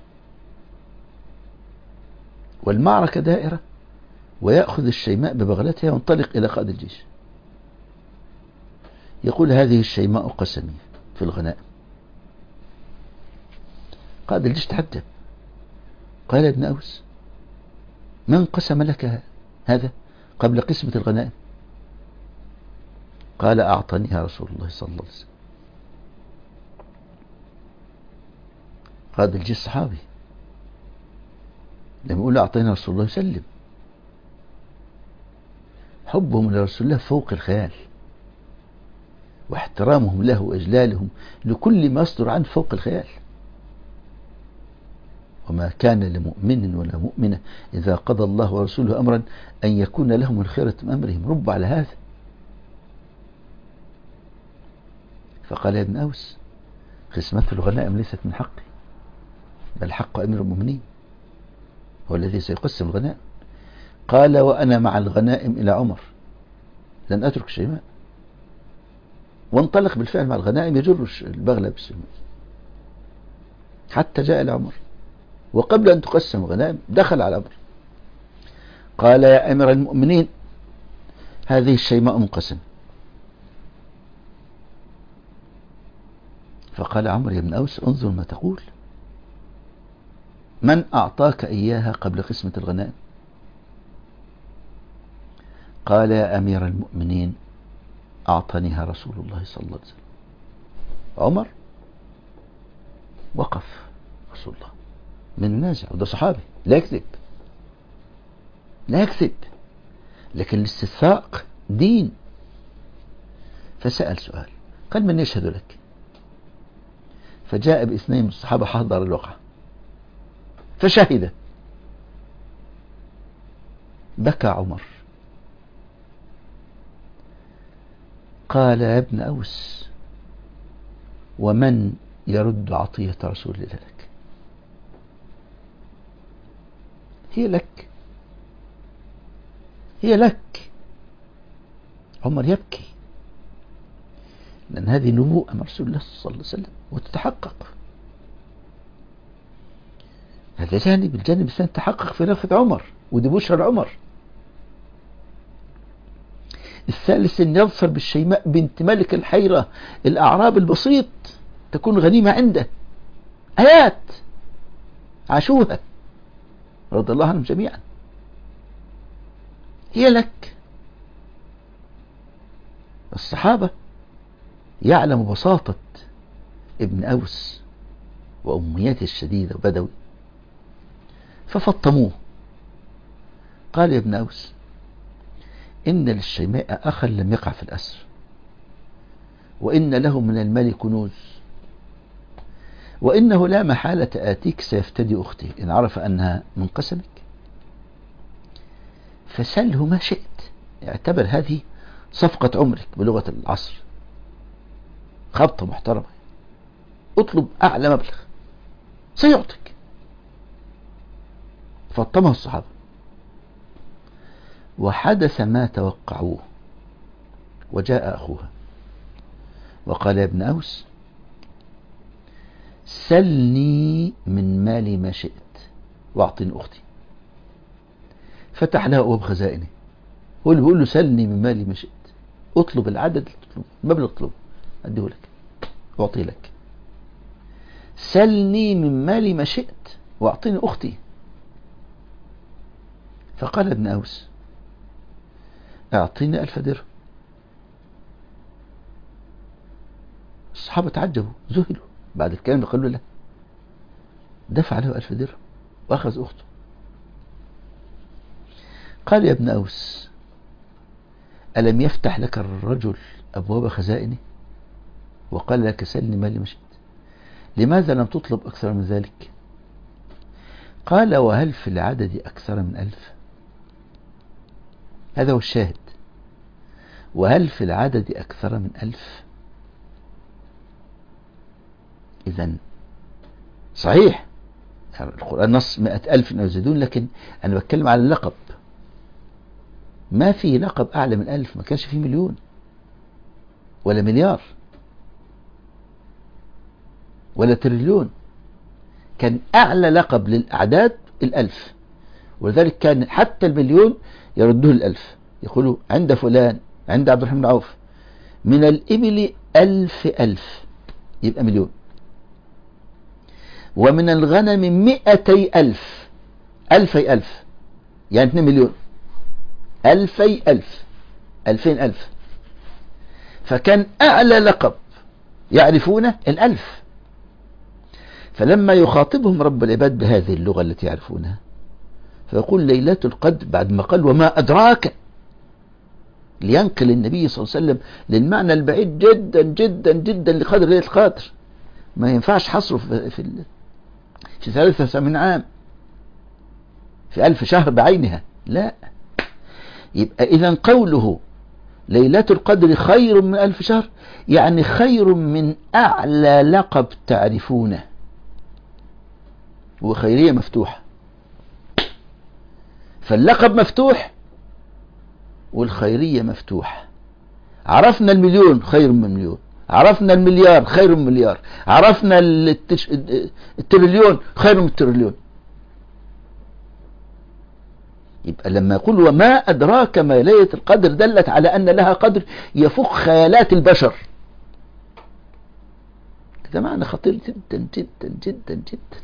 والمعركة دائرة، ويأخذ الشيماء ببغلتها وينطلق إلى قائد الجيش، يقول: هذه الشيماء قسمي في الغنائم. قائد الجيش تعجب، قال: ابن أوس، من قسم لك هذا قبل قسمة الغنائم؟ قال: أعطانيها رسول الله صلى الله عليه وسلم. قائد الجيش صحابي، لما يقول أعطاني رسول الله يسلم. حبهم لرسول الله فوق الخيال، واحترامهم له وإجلالهم لكل ما يصدر عنه فوق الخيال. وما كان لمؤمن ولا مؤمنة إذا قضى الله ورسوله أمرا أن يكون لهم الخيرة من أمرهم. رب على هذا. فقال: يا ابن أوس، قسمة الغنائم ليست من حقي، بل حق أمير المؤمنين هو الذي سيقسم الغنائم. قال: وأنا مع الغنائم إلى عمر لن أترك شيماء. وانطلق بالفعل مع الغنائم يجر البغلة بالشيماء حتى جاء إلى عمر، وقبل أن تقسم الغنائم دخل على عمر قال: يا أمير المؤمنين، هذه الشيماء منقسم. فقال عمر: يا ابن أوس، انظر ما تقول، من أعطاك إياها قبل قسمة الغنائم؟ قال: يا أمير المؤمنين، أعطانيها رسول الله صلى الله عليه وسلم. عمر وقف رسول الله من النازع، وده صحابي لا يكذب لا يكذب، لكن الاستثاق دين فسأل سؤال، قال من يشهد لك؟ فجاء باثنين من الصحابة حضر الوقعة فشهد. بكى عمر قال يا ابن أوس ومن يرد عطية رسول الله لك؟ هي لك، هي لك. عمر يبكي لأن هذه نبوءة من رسول الله صلى الله عليه وسلم وتتحقق. هذا جانب، الجانب الثاني تحقق في رفعة عمر ودي بشرى عمر. الثالث أن يظفر بالشيماء بنت ملك الحيرة الأعراب البسيط تكون غنيمة عنده. آيات عاشوها رضي الله عنهم جميعا. هي لك. الصحابة يعلم بساطة ابن أوس وأمنيته الشديدة وبدوي ففطموه. قال يا ابن أوس إن للشيماء أخا لم يقع في الأسر، وإن له من المال كنوز، وإنه لا محالة آتيك سيفتدي أختي إن عرف أنها من قسمك، فسله ما شئت. اعتبر هذه صفقة عمرك بلغة العصر، خبطة محترمة. اطلب أعلى مبلغ سيعطيك. فطمه الصحابة وحدث ما توقعوه. وجاء أخوها وقال يا ابن أوس سلني من مالي ما شئت واعطني أختي. فتح له أبواب خزائنه. هو اللي بيقول له سلني من مالي ما شئت، اطلب العدد، اطلب المبلغ، اطلبه أديه لك واعطيه لك. سلني من مالي ما شئت واعطني أختي. فقال ابن أوس اعطيني ألف درهم. الصحابة تعجبوا ذهلوا بعد الكلام اللي قالوا له. دفع له ألف درهم وأخذ أخته. قال يا ابن أوس ألم يفتح لك الرجل أبواب خزائنه وقال لك سلني مالي مشيت؟ لماذا لم تطلب أكثر من ذلك؟ قال وهل في العدد أكثر من ألف؟ هذا هو الشاهد. وهل في العدد أكثر من ألف؟ إذن صحيح القرآن نص مئة ألف يزيدون، لكن أنا بتكلم على اللقب. ما في لقب أعلى من ألف. ما كانش فيه مليون ولا مليار ولا تريليون. كان أعلى لقب للأعداد الألف، ولذلك كان حتى المليون يردوه الألف. يقولوا عند فلان، عند عبد الرحمن بن عوف من الإبل ألف ألف يبقى مليون، ومن الغنم مئتي ألف، ألفي ألف يعني اثنين مليون، ألفي ألف، ألفين ألف. فكان أعلى لقب يعرفونه الألف. فلما يخاطبهم رب العباد بهذه اللغة التي يعرفونها فيقول ليلة القدر بعد ما قال وما أدراك، لينقل النبي صلى الله عليه وسلم للمعنى البعيد جدا جدا جدا لقدر ليلة القدر. ما ينفعش حصره في في, في ثلاثة وثمانين عام، في ألف شهر بعينها، لا. يبقى إذن قوله ليلة القدر خير من ألف شهر يعني خير من أعلى لقب تعرفونه. وخيرية مفتوحة، فاللقب مفتوح والخيرية مفتوحة. عرفنا المليون خير من مليون، عرفنا المليار خير من مليار، عرفنا التش... التريليون خير من التريليون. يبقى لما يقول وما أدراك ما ليلة القدر دلت على أن لها قدر يفوق خيالات البشر. هذا معنى خطير جدا جدا جدا جدا.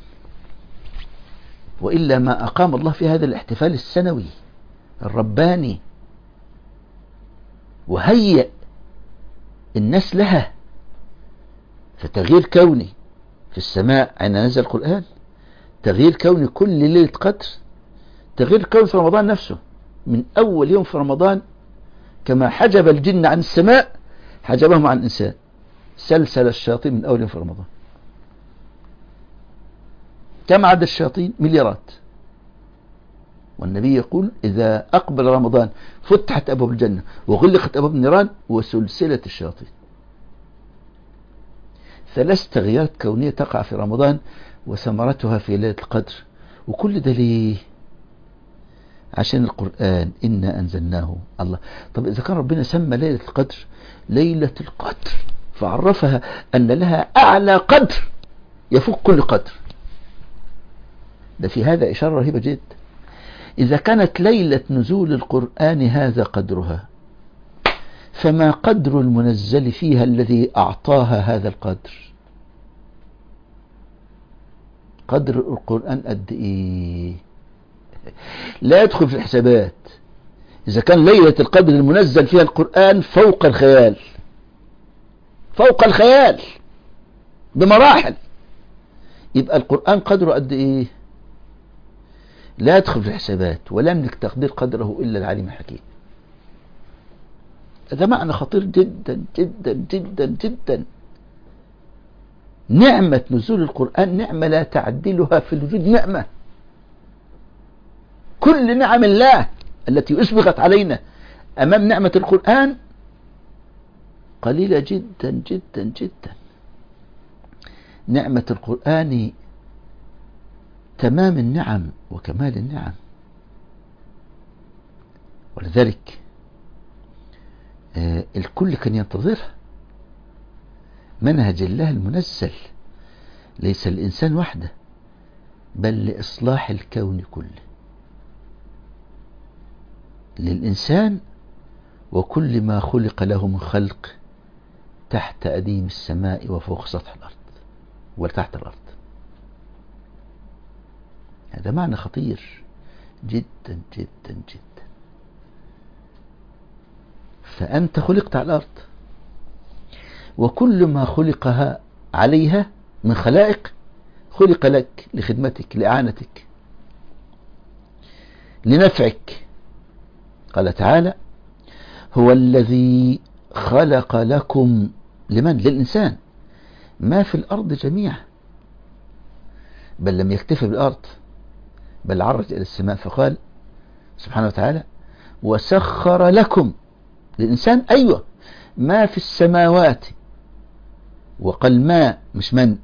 وإلا ما أقام الله في هذا الاحتفال السنوي الرباني وهيئ الناس لها. فتغيير كوني في السماء عند نزل القرآن، تغيير كوني كل ليلة قدر، تغيير كوني في رمضان نفسه. من أول يوم في رمضان كما حجب الجن عن السماء حجبهم عن الإنسان، سلسل الشياطين من أول في رمضان. كم عدد الشياطين؟ مليارات. والنبي يقول إذا أقبل رمضان فتحت أبواب الجنة وغلقت أبواب النيران وسلسلة الشياطين. ثلاث تغييرات كونية تقع في رمضان وثمرتها في ليلة القدر. وكل ده ليه؟ عشان القرآن إنا أنزلناه. الله، طب إذا كان ربنا سمى ليلة القدر ليلة القدر فعرفها أن لها أعلى قدر يفوق كل قدر، ده في هذا إشارة رهيبة جدا. إذا كانت ليلة نزول القرآن هذا قدرها، فما قدر المنزل فيها الذي أعطاها هذا القدر؟ قدر القرآن قد إيه؟ لا يدخل في الحسابات. إذا كان ليلة القدر المنزل فيها القرآن فوق الخيال، فوق الخيال بمراحل، يبقى القرآن قدره قد إيه؟ لا يدخل في الحسابات، ولا يملك تقدير قدره إلا العليم الحكيم. هذا معنى خطير جدا جدا جدا جدا. نعمة نزول القرآن نعمة لا تعدلها في الوجود نعمة. كل نعم الله التي أسبغت علينا أمام نعمة القرآن قليلة جدا جدا جدا. نعمة القرآن تمام النعم وكمال النعم. ولذلك آه الكل كان ينتظرها. منهج الله المنزل ليس الإنسان وحده، بل لإصلاح الكون كله، للإنسان وكل ما خلق له من خلق تحت أديم السماء وفوق سطح الأرض وتحت الأرض. هذا معنى خطير جدا جدا جدا. فأنت خلقت على الأرض، وكل ما خلقها عليها من خلائق خلق لك، لخدمتك، لإعانتك، لنفعك. قال تعالى: هو الذي خلق لكم، لمن؟ للإنسان، ما في الأرض جميعا. بل لم يكتفي بالأرض، بل عرج إلى السماء فقال سبحانه وتعالى: وسخر لكم، للإنسان أيوة، ما في السماوات. وقال ما، مش من،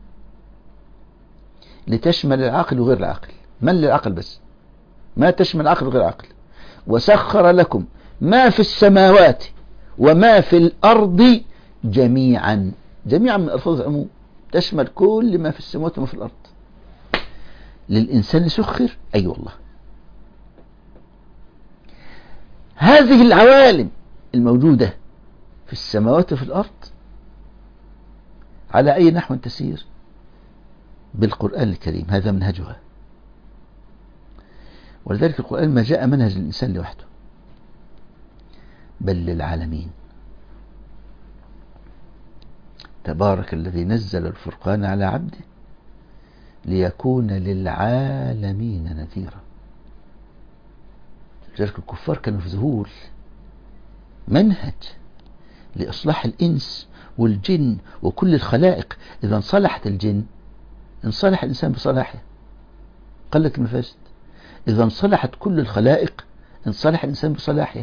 لتشمل العقل وغير العقل. من للعقل بس، ما تشمل العقل وغير العقل. وسخر لكم ما في السماوات وما في الأرض جميعا. جميعا من ألفاظ العموم، تشمل كل ما في السماوات وما في الأرض. للإنسان سخر، أي أيوة والله. هذه العوالم الموجودة في السماوات وفي الأرض على أي نحو تسير؟ بالقرآن الكريم، هذا منهجها. ولذلك القرآن ما جاء منهج الإنسان لوحده، بل للعالمين. تبارك الذي نزل الفرقان على عبده ليكون للعالمين نذيرا. لذلك الكفار كانوا في ذهول. منهج لإصلاح الإنس والجن وكل الخلائق. إذا انصلحت الجن انصلح الإنسان بصلاحه، قلت المفاسد. إذا انصلحت كل الخلائق انصلح الإنسان بصلاحه.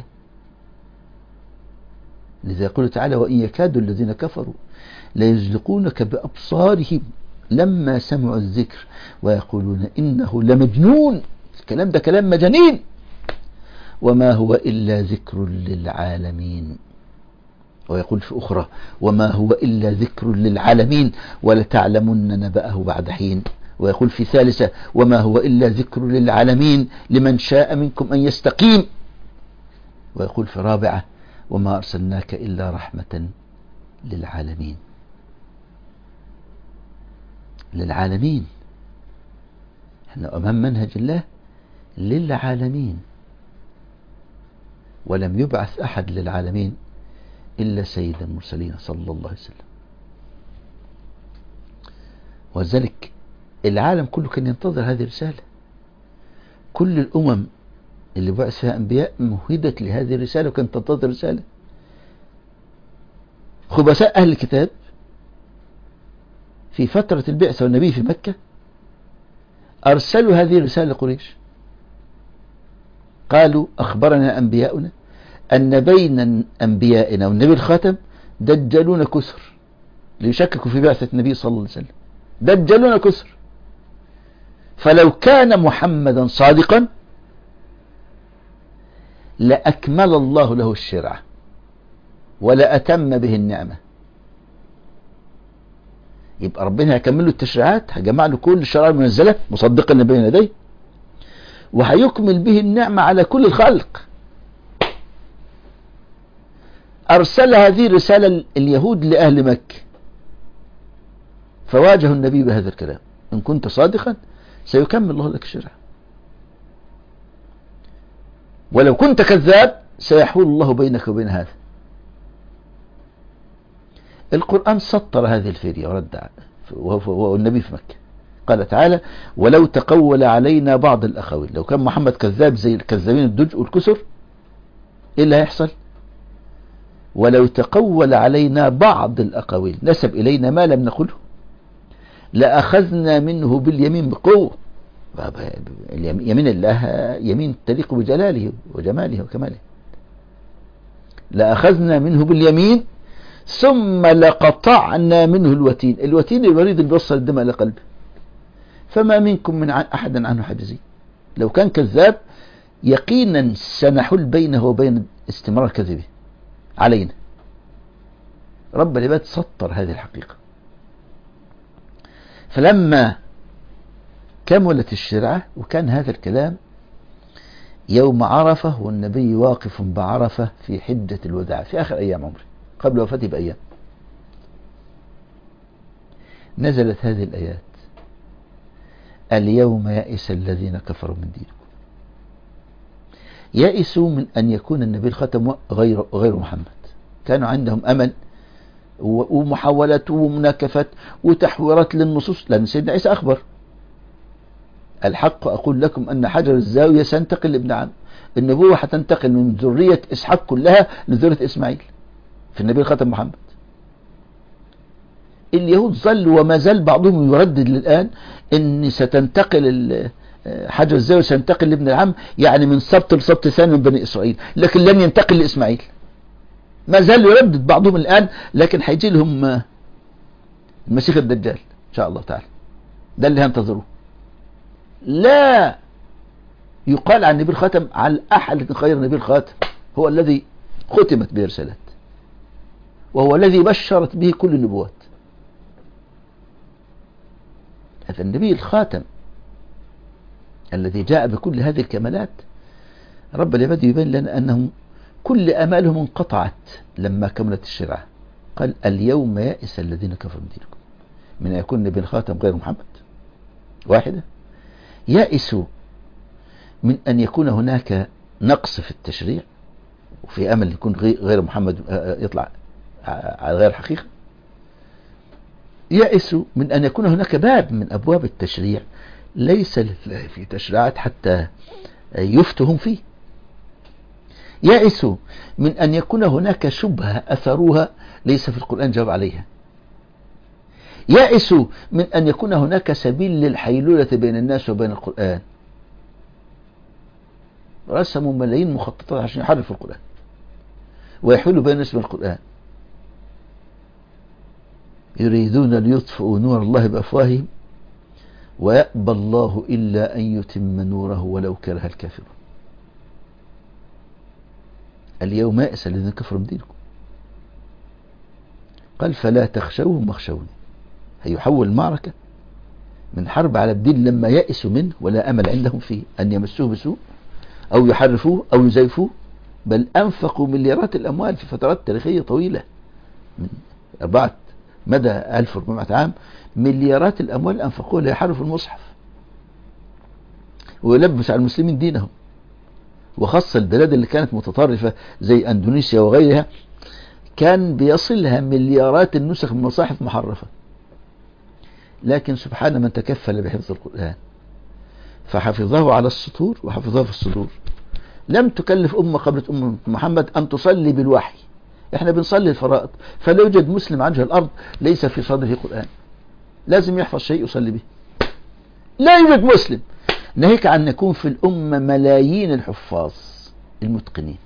لذا يقول تعالى: وإن يكاد الذين كفروا ليزلقونك بأبصارهم لما سمعوا الذكر ويقولون إنه لمجنون. الكلام ده كلام مجانين، وما هو إلا ذكر للعالمين. ويقول في أخرى: وما هو إلا ذكر للعالمين ولتعلمن نبأه بعد حين. ويقول في ثالثة: وما هو إلا ذكر للعالمين لمن شاء منكم أن يستقيم. ويقول في رابعة: وما أرسلناك إلا رحمة للعالمين. للعالمين، احنا أمام منهج الله للعالمين. ولم يبعث أحد للعالمين إلا سيد المرسلين صلى الله عليه وسلم. وذلك العالم كله كان ينتظر هذه الرسالة. كل الأمم اللي بعث فيها أنبياء مهدت لهذه الرسالة وكانت تنتظر رسالة. خبثاء أهل الكتاب في فترة البعثة والنبي في مكة أرسلوا هذه الرسالة لقريش، قالوا أخبرنا أنبياؤنا أن بين أنبيائنا والنبي الخاتم دجالون كثر، ليشككوا في بعثة النبي صلى الله عليه وسلم، دجالون كثر، فلو كان محمدا صادقا لأكمل الله له الشرع ولأتم به النعمة. يبقى ربنا هيكمل له التشريعات، هيجمع له كل الشرائع المنزلة مصدقا بين يديه، وهيكمل به النعمة على كل الخلق. أرسل هذه الرسالة اليهود لأهل مكة، فواجه النبي بهذا الكلام: إن كنت صادقا سيكمل الله لك الشرع، ولو كنت كذاب سيحول الله بينك وبين هذا. القرآن سطر هذه الفرية ورد، والنبي في مكة قال تعالى: ولو تقول علينا بعض الأخوين. لو كان محمد كذاب زي الكذابين الدجء والكسر، إيه اللي هيحصل؟ ولو تقول علينا بعض الأقاويل، نسب إلينا ما لم نقله، لأخذنا منه باليمين بقوة. يمين الله يمين تليق بجلاله وجماله وكماله. لأخذنا منه باليمين ثم لقطعنا منه الوتين. الوتين الوريد اللي بيوصل الدماء إلى قلبه، فما منكم من أحد عنه حاجزين. لو كان كذاب يقينا سنحل بينه وبين استمرار كذبه علينا. رب العباد سطر هذه الحقيقة. فلما كملت الشرعة، وكان هذا الكلام يوم عرفة والنبي واقف بعرفة في حجة الوداع في آخر أيام عمره قبل وفاته بأيام، نزلت هذه الآيات: اليوم يئس الذين كفروا من دينكم. يئسوا من أن يكون النبي الختم غير غير محمد. كانوا عندهم أمل ومحاولات ومناكفات وتحويرات للنصوص، لأن سيدنا عيسى أخبر: الحق أقول لكم أن حجر الزاوية سينتقل لابن عم. النبوة هتنتقل من ذرية إسحاق كلها لذرية إسماعيل في النبي الختم محمد. اليهود ظل وما زال بعضهم يردد للآن ان ستنتقل حجر الزاوية سينتقل لابن العم، يعني من سبط لسبط ثاني من بني إسرائيل، لكن لن ينتقل لإسماعيل. ما زال يردد بعضهم الآن، لكن هيجي لهم المسيح الدجال إن شاء الله تعالى، ده اللي هنتظروه. لا يقال عن النبي الخاتم على أحد خير النبي الخاتم، هو الذي ختمت به رسالات، وهو الذي بشرت به كل النبوات. هذا النبي الخاتم الذي جاء بكل هذه الكمالات، رب العباد يبين لنا أنهم كل أمالهم انقطعت لما كملت الشرعة. قال: اليوم يئس الذين كفروا من دينكم، من أن يكون النبي الخاتم غير محمد واحدة. يئسوا من أن يكون هناك نقص في التشريع، وفي أمل يكون غير محمد يطلع على غير حقيقة. يئسوا من أن يكون هناك باب من أبواب التشريع ليس لله في تشريعات حتى يفتهم فيه. يئسوا من أن يكون هناك شبهة أثروها ليس في القرآن جواب عليها. يئسوا من أن يكون هناك سبيل للحيلولة بين الناس وبين القرآن. رسموا ملايين مخططات عشان يحرفوا القرآن ويحولوا بين الناس وبين القرآن. يريدون ليطفئوا نور الله بأفواههم ويأبى الله إلا أن يتم نوره ولو كره الكافرون. اليوم يئس الذين كفروا من دينكم. قال: فلا تخشوهم واخشوني. هيحول المعركة من حرب على الدين لما يئسوا منه ولا أمل عندهم فيه أن يمسوه بسوء أو يحرفوه أو يزيفوه، بل أنفقوا مليارات الأموال في فترات تاريخية طويلة من أربعة مدى ألف وأربعمائة عام، مليارات الأموال أنفقوها ليحرفوا المصحف ويلبس على المسلمين دينهم. وخاصة البلاد اللي كانت متطرفة زي أندونيسيا وغيرها كان بيصلها مليارات النسخ من مصاحف محرفة. لكن سبحان من تكفل بحفظ القرآن فحفظه على السطور وحفظه في الصدور. لم تكلف أمة قبل أمة محمد أن تصلي بالوحي احنا بنصلي الفرائض، فلا يوجد مسلم عن وجه الأرض ليس في صدره قرآن، لازم يحفظ شيء يصلي به. لا يوجد مسلم، ناهيك عن يكون في الأمة ملايين الحفاظ المتقنين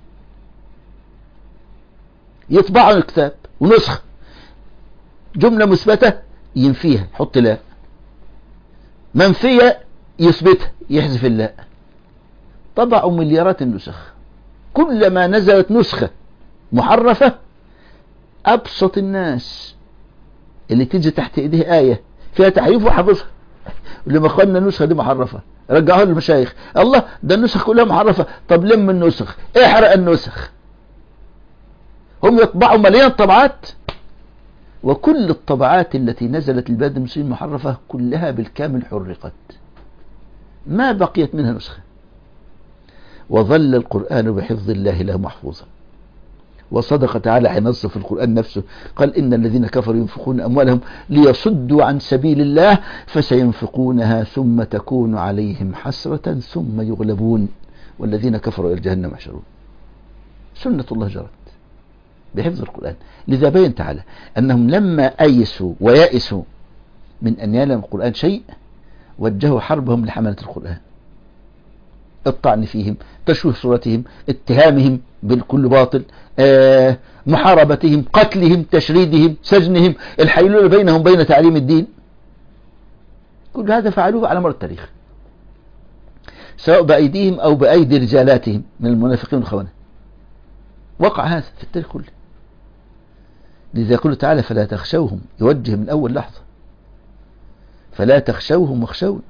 يطبعوا الكتاب ونسخ جملة مثبتة ينفيها حط لا، منفية يثبتها يحذف اللا. طبعوا مليارات النسخ، كلما نزلت نسخة محرفة أبسط الناس اللي تيجي تحت إيديه آية فيها تحريف وحافظها، لما قلنا النسخة دي محرفة رجعوها للمشايخ، الله ده النسخ كلها محرفة، طب لم النسخ احرق النسخ. هم يطبعوا مليان طبعات، وكل الطبعات التي نزلت البلاد المسلمين محرفة كلها بالكامل حرقت، ما بقيت منها نسخة. وظل القرآن بحفظ الله له محفوظا. وصدق تعالى حين نصف القرآن نفسه قال إن الذين كفروا ينفقون أموالهم ليصدوا عن سبيل الله فسينفقونها ثم تكون عليهم حسرة ثم يغلبون والذين كفروا إلى جهنم يحشرون. سنة الله جرت بحفظ القرآن. لذا بين تعالى أنهم لما أيسوا ويأسوا من أن يعلم القرآن شيء وجهوا حربهم لحملة القرآن، الطعن فيهم، تشويه صورتهم، اتهامهم بالكل باطل، آه محاربتهم، قتلهم، تشريدهم، سجنهم، الحيلولة بينهم بين تعليم الدين. كل هذا فعلوه على مر التاريخ، سواء بأيديهم أو بأيدي رجالاتهم من المنافقين والخونة. وقع هذا في التاريخ كله. لذا يقول تعالى فلا تخشوهم، يوجه من أول لحظة فلا تخشوهم واخشون،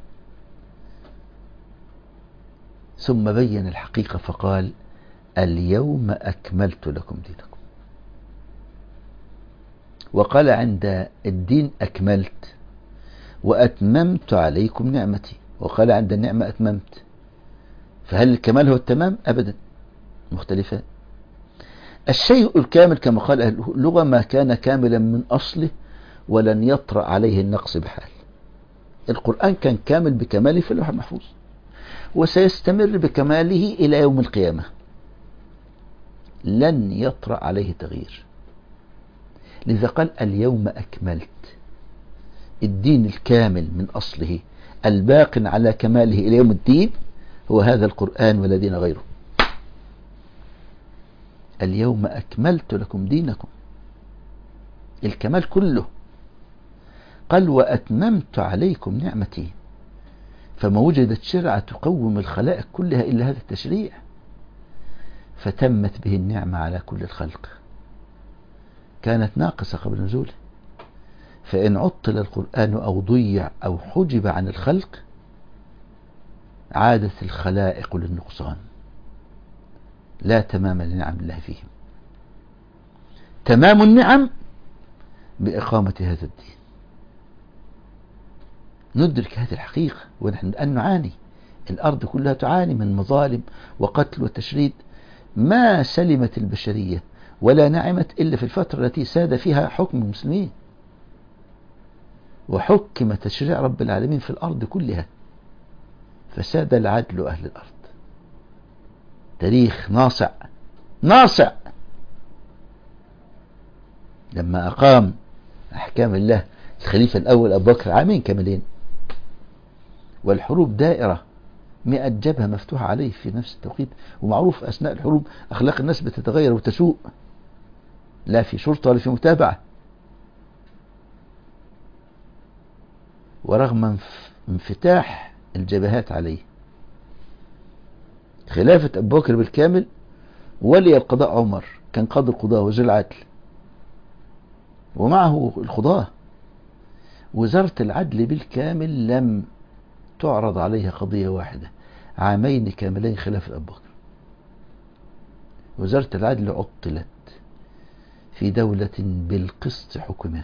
ثم بين الحقيقة فقال اليوم أكملت لكم دينكم. وقال عند الدين أكملت وأتممت عليكم نعمتي، وقال عند النعمة أتممت. فهل الكمال هو التمام؟ أبدا، مختلفان. الشيء الكامل كما قال أهل اللغة ما كان كاملا من أصله ولن يطرأ عليه النقص بحال. القرآن كان كامل بكماله في اللوح المحفوظ، وسيستمر بكماله إلى يوم القيامة، لن يطرأ عليه تغيير. لذا قال اليوم أكملت. الدين الكامل من أصله الباق على كماله إلى يوم الدين هو هذا القرآن والذين غيره. اليوم أكملت لكم دينكم، الكمال كله. قال وأتممت عليكم نعمتي، فما وجدت شرعة تقوم الخلائق كلها إلا هذا التشريع، فتمت به النعمة على كل الخلق. كانت ناقصة قبل نزوله، فإن عطل القرآن أو ضيع أو حجب عن الخلق عادت الخلائق للنقصان، لا تمام لنعم الله فيهم. تمام النعم بإقامة هذا الدين. ندرك هذه الحقيقة ونحن الآن نعاني، الأرض كلها تعاني من مظالم وقتل وتشريد. ما سلمت البشرية ولا نعمت إلا في الفترة التي ساد فيها حكم المسلمين وحكم تشريع رب العالمين في الأرض كلها، فساد العدل أهل الأرض. تاريخ ناصع ناصع لما أقام أحكام الله الخليفة الأول أبو بكر عامين كاملين، والحروب دائرة، مئة جبهة مفتوحة عليه في نفس التوقيت. ومعروف أثناء الحروب أخلاق الناس بتتغير وتسوء، لا في شرطة ولا في متابعة. ورغم انفتاح الجبهات عليه، خلافة أبو بكر بالكامل ولي القضاء عمر كان قاضي القضاء وزير العدل، ومعه القضاة. وزارة العدل بالكامل لم تعرض عليها قضية واحدة، عامين كاملين خلافة أبو بكر. وزارة العدل عطلت في دولة بالقسط حكمت،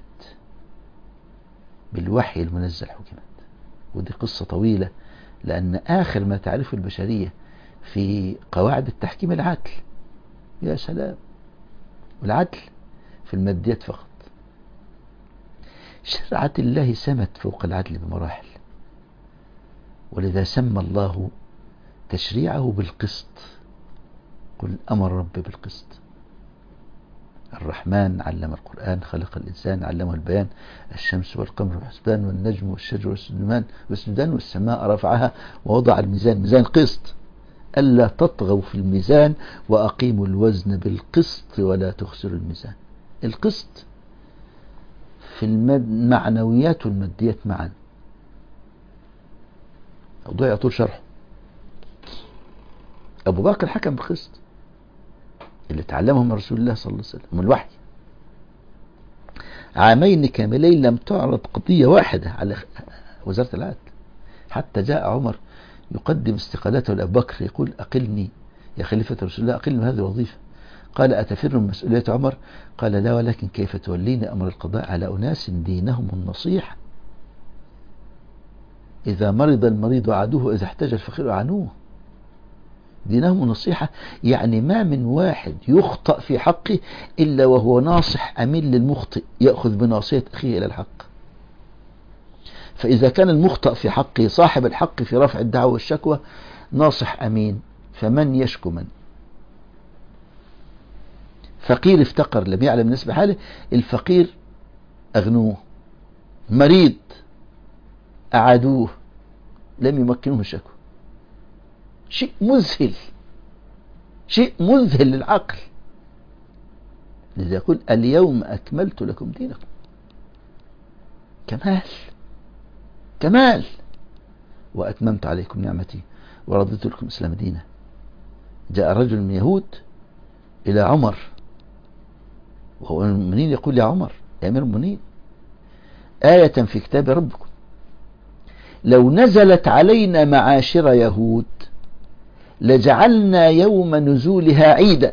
بالوحي المنزل حكمت. ودي قصة طويلة، لأن آخر ما تعرفه البشرية في قواعد التحكيم العدل. يا سلام، والعدل في الماديات فقط. شرعة الله سمت فوق العدل بمراحل، ولذا سمى الله تشريعه بالقسط. قل أمر ربي بالقسط. الرحمن علم القرآن، خلق الإنسان علمه البيان، الشمس والقمر والحسبان والنجم والشجر والسدمان والسدان والسماء رفعها ووضع الميزان، ميزان قسط، ألا تطغوا في الميزان وأقيموا الوزن بالقسط ولا تخسروا الميزان. القسط في المعنويات والماديات معا، موضوع يطول شرحه. أبو بكر حكم بالقسط اللي تعلمه من رسول الله صلى الله عليه وسلم من الوحي، عامين كاملين لم تعرض قضية واحدة على وزارة العدل، حتى جاء عمر يقدم استقالته لأبو بكر يقول أقلني يا خليفة رسول الله، أقلني من هذه الوظيفة. قال أتفر من مسؤولية عمر؟ قال لا، ولكن كيف توليني أمر القضاء على أناس دينهم النصيحة، إذا مرض المريض عادوه، إذا احتاج الفقير أعانوه. دينهم النصيحة يعني ما من واحد يخطأ في حقه إلا وهو ناصح أمين للمخطئ يأخذ بناصية أخيه إلى الحق. فإذا كان المخطئ في حقه صاحب الحق في رفع الدعوة والشكوى ناصح أمين، فمن يشكو من؟ فقير افتقر لم يعلم نسبة حاله، الفقير أغنوه، مريض أعادوه لم يمكنوه الشكوى. شيء مذهل، شيء مذهل للعقل. لذا يقول اليوم أكملت لكم دينكم. كمال كمال. وأتممت عليكم نعمتي ورضيت لكم الإسلام دينا. جاء رجل من يهود إلى عمر وهو المؤمنين يقول يا عمر يا أمير المؤمنين، آية في كتاب ربكم لو نزلت علينا معاشر يهود لجعلنا يوم نزولها عيدا.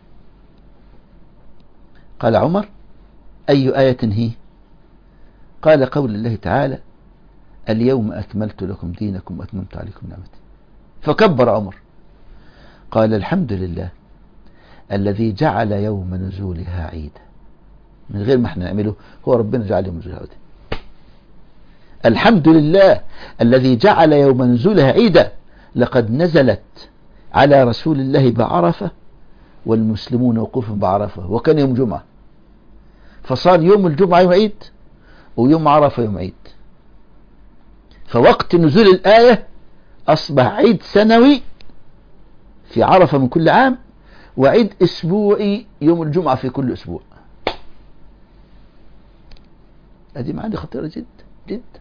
قال عمر أي آية هي؟ قال قول الله تعالى اليوم أكملت لكم دينكم وأتممت عليكم نعمتي. فكبر عمر قال الحمد لله الذي جعل يوم نزولها عيدا، من غير ما احنا نعمله، هو ربنا جعل يوم نزولها عيدا. الحمد لله الذي جعل يوم نزولها عيدا، لقد نزلت على رسول الله بعرفة والمسلمون وقوف بعرفة، وكان يوم جمعة، فصار يوم الجمعة يوم عيد ويوم عرفة يوم عيد. فوقت نزول الآية أصبح عيد سنوي في عرفة من كل عام، وعيد أسبوعي يوم الجمعة في كل أسبوع. هذه معاني خطيرة جدا جدا.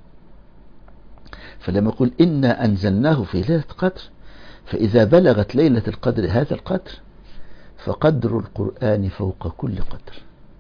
فلما يقول إنا أنزلناه في ليلة قدر، فإذا بلغت ليلة القدر هذا القدر فقدر القرآن فوق كل قدر.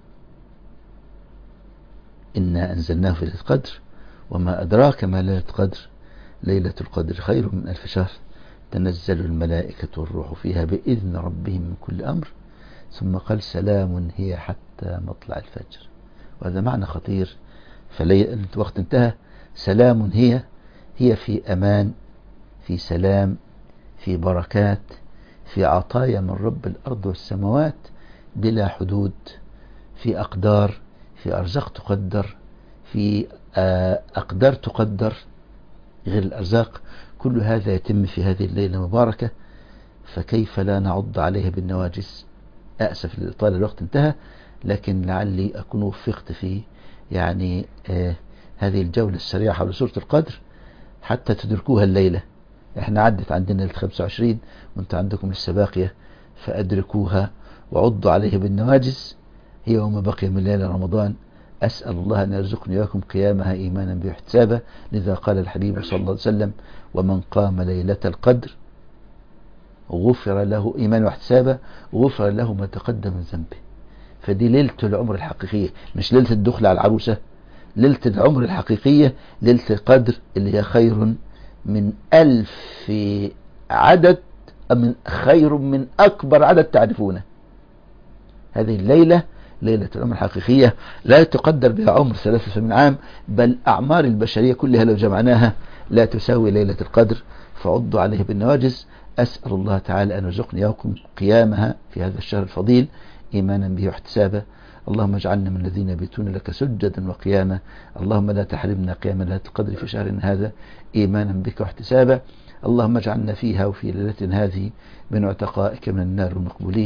إنا أنزلناه في ليلة قدر وما أدراك ما ليلة قدر، ليلة القدر خير من ألف شهر، تنزل الملائكة والروح فيها بإذن ربهم من كل أمر، ثم قال سلام هي حتى مطلع الفجر. وهذا معنى خطير. فالوقت انتهى، سلام هي، هي في أمان، في سلام، في بركات، في عطايا من رب الأرض والسماوات بلا حدود، في أقدار، في أرزاق تقدر، في أقدار تقدر غير الأرزاق. كل هذا يتم في هذه الليلة المباركة، فكيف لا نعض عليها بالنواجس. أسف للإطالة، الوقت انتهى، لكن لعلي أكون وفقت في يعني آه هذه الجولة السريعة حول سورة القدر حتى تدركوها الليلة. احنا عدت عندنا ليلة خمسة وعشرين وانت عندكم لسه باقية، فأدركوها وعضوا عليها بالنواجس، هي وما بقي من ليلة رمضان. أسأل الله أن يرزقني وياكم قيامها إيمانا به واحتسابا. لذا قال الحبيب صلى الله عليه وسلم ومن قام ليلة القدر غفر له إيمانا واحتسابا غفر له ما تقدم من ذنبه. فدي ليلة العمر الحقيقية، مش ليلة الدخل على العروسة، ليلة العمر الحقيقية، ليلة القدر اللي هي خير من ألف عدد، من خير من أكبر عدد تعرفونه. هذه الليلة ليلة العمر الحقيقية لا تقدر بها عمر ثلاثة من عام، بل أعمار البشرية كلها لو جمعناها لا تساوي ليلة القدر. فعضوا عليه بالنواجز. أسأل الله تعالى أن يرزقني إياكم قيامها في هذا الشهر الفضيل إيمانا به واحتسابا. اللهم اجعلنا من الذين يبيتون لك سجدا وقياما. اللهم لا تحرمنا قيام ليلة القدر في شهرنا هذا إيمانا بك واحتسابا. اللهم اجعلنا فيها وفي ليلة هذه من عتقائك من النار المقبولين.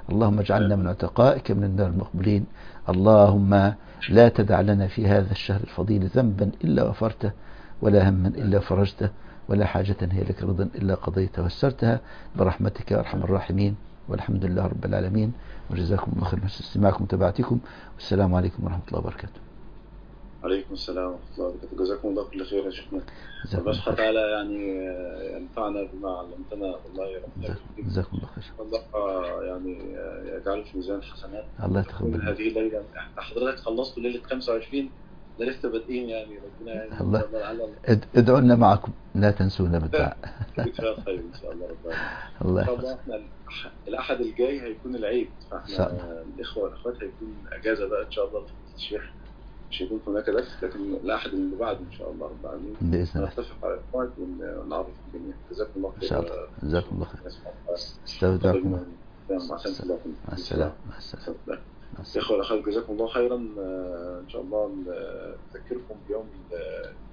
اللهم اجعلنا من عتقائك من النار المقبلين. اللهم لا تدع لنا في هذا الشهر الفضيل ذنبا إلا غفرته، ولا هما إلا فرجته، ولا حاجة هي لك رضا إلا قضيتها ويسرتها برحمتك يا أرحم الراحمين. والحمد لله رب العالمين، وجزاكم الله خير حسن استماعكم وتابعتكم، والسلام عليكم ورحمة الله وبركاته. عليكم السلام ورحمة الله وبركاته. جزاكم الله كل خير يا شيخنا. جزاكم الله الله سبحانه خير. وتعالى يعني ينفعنا بما علمتنا. والله يا رب جزاكم- جزاكم الله خير. الله يعني يجعله في ميزان حسنات. الله تكون يتقبل منك. هذه الليلة حضرتك خلصتوا ليلة خمسة وعشرين، ده لسه بادئين يعني. ربنا يعني الله إن شاء الله على اد- ادعوا لنا معكم، لا تنسونا بالدعاء. فيها خير ان شاء الله رب العالمين. الله ان شاء يحفظك. الله احنا الأح- الاحد الجاي هيكون العيد، إن فاحنا شاء الله. الاخوه والاخوات هيكون اجازه بقى ان شاء الله في الشيخ، مش هيكون هناك درس، لكن الاحد اللي بعده ان شاء الله رب العالمين بإذن الله. هنتفق على الموعد ونعرف الجميع. جزاكم الله إن خير. شاء الله. جزاكم الله خير. خير. استودعكم الله. مع السلامه. مع السلامة. مع السلامة. مع السلامة. اخوه والاخوات جزاكم الله خيرا. ان شاء الله نذكركم بيوم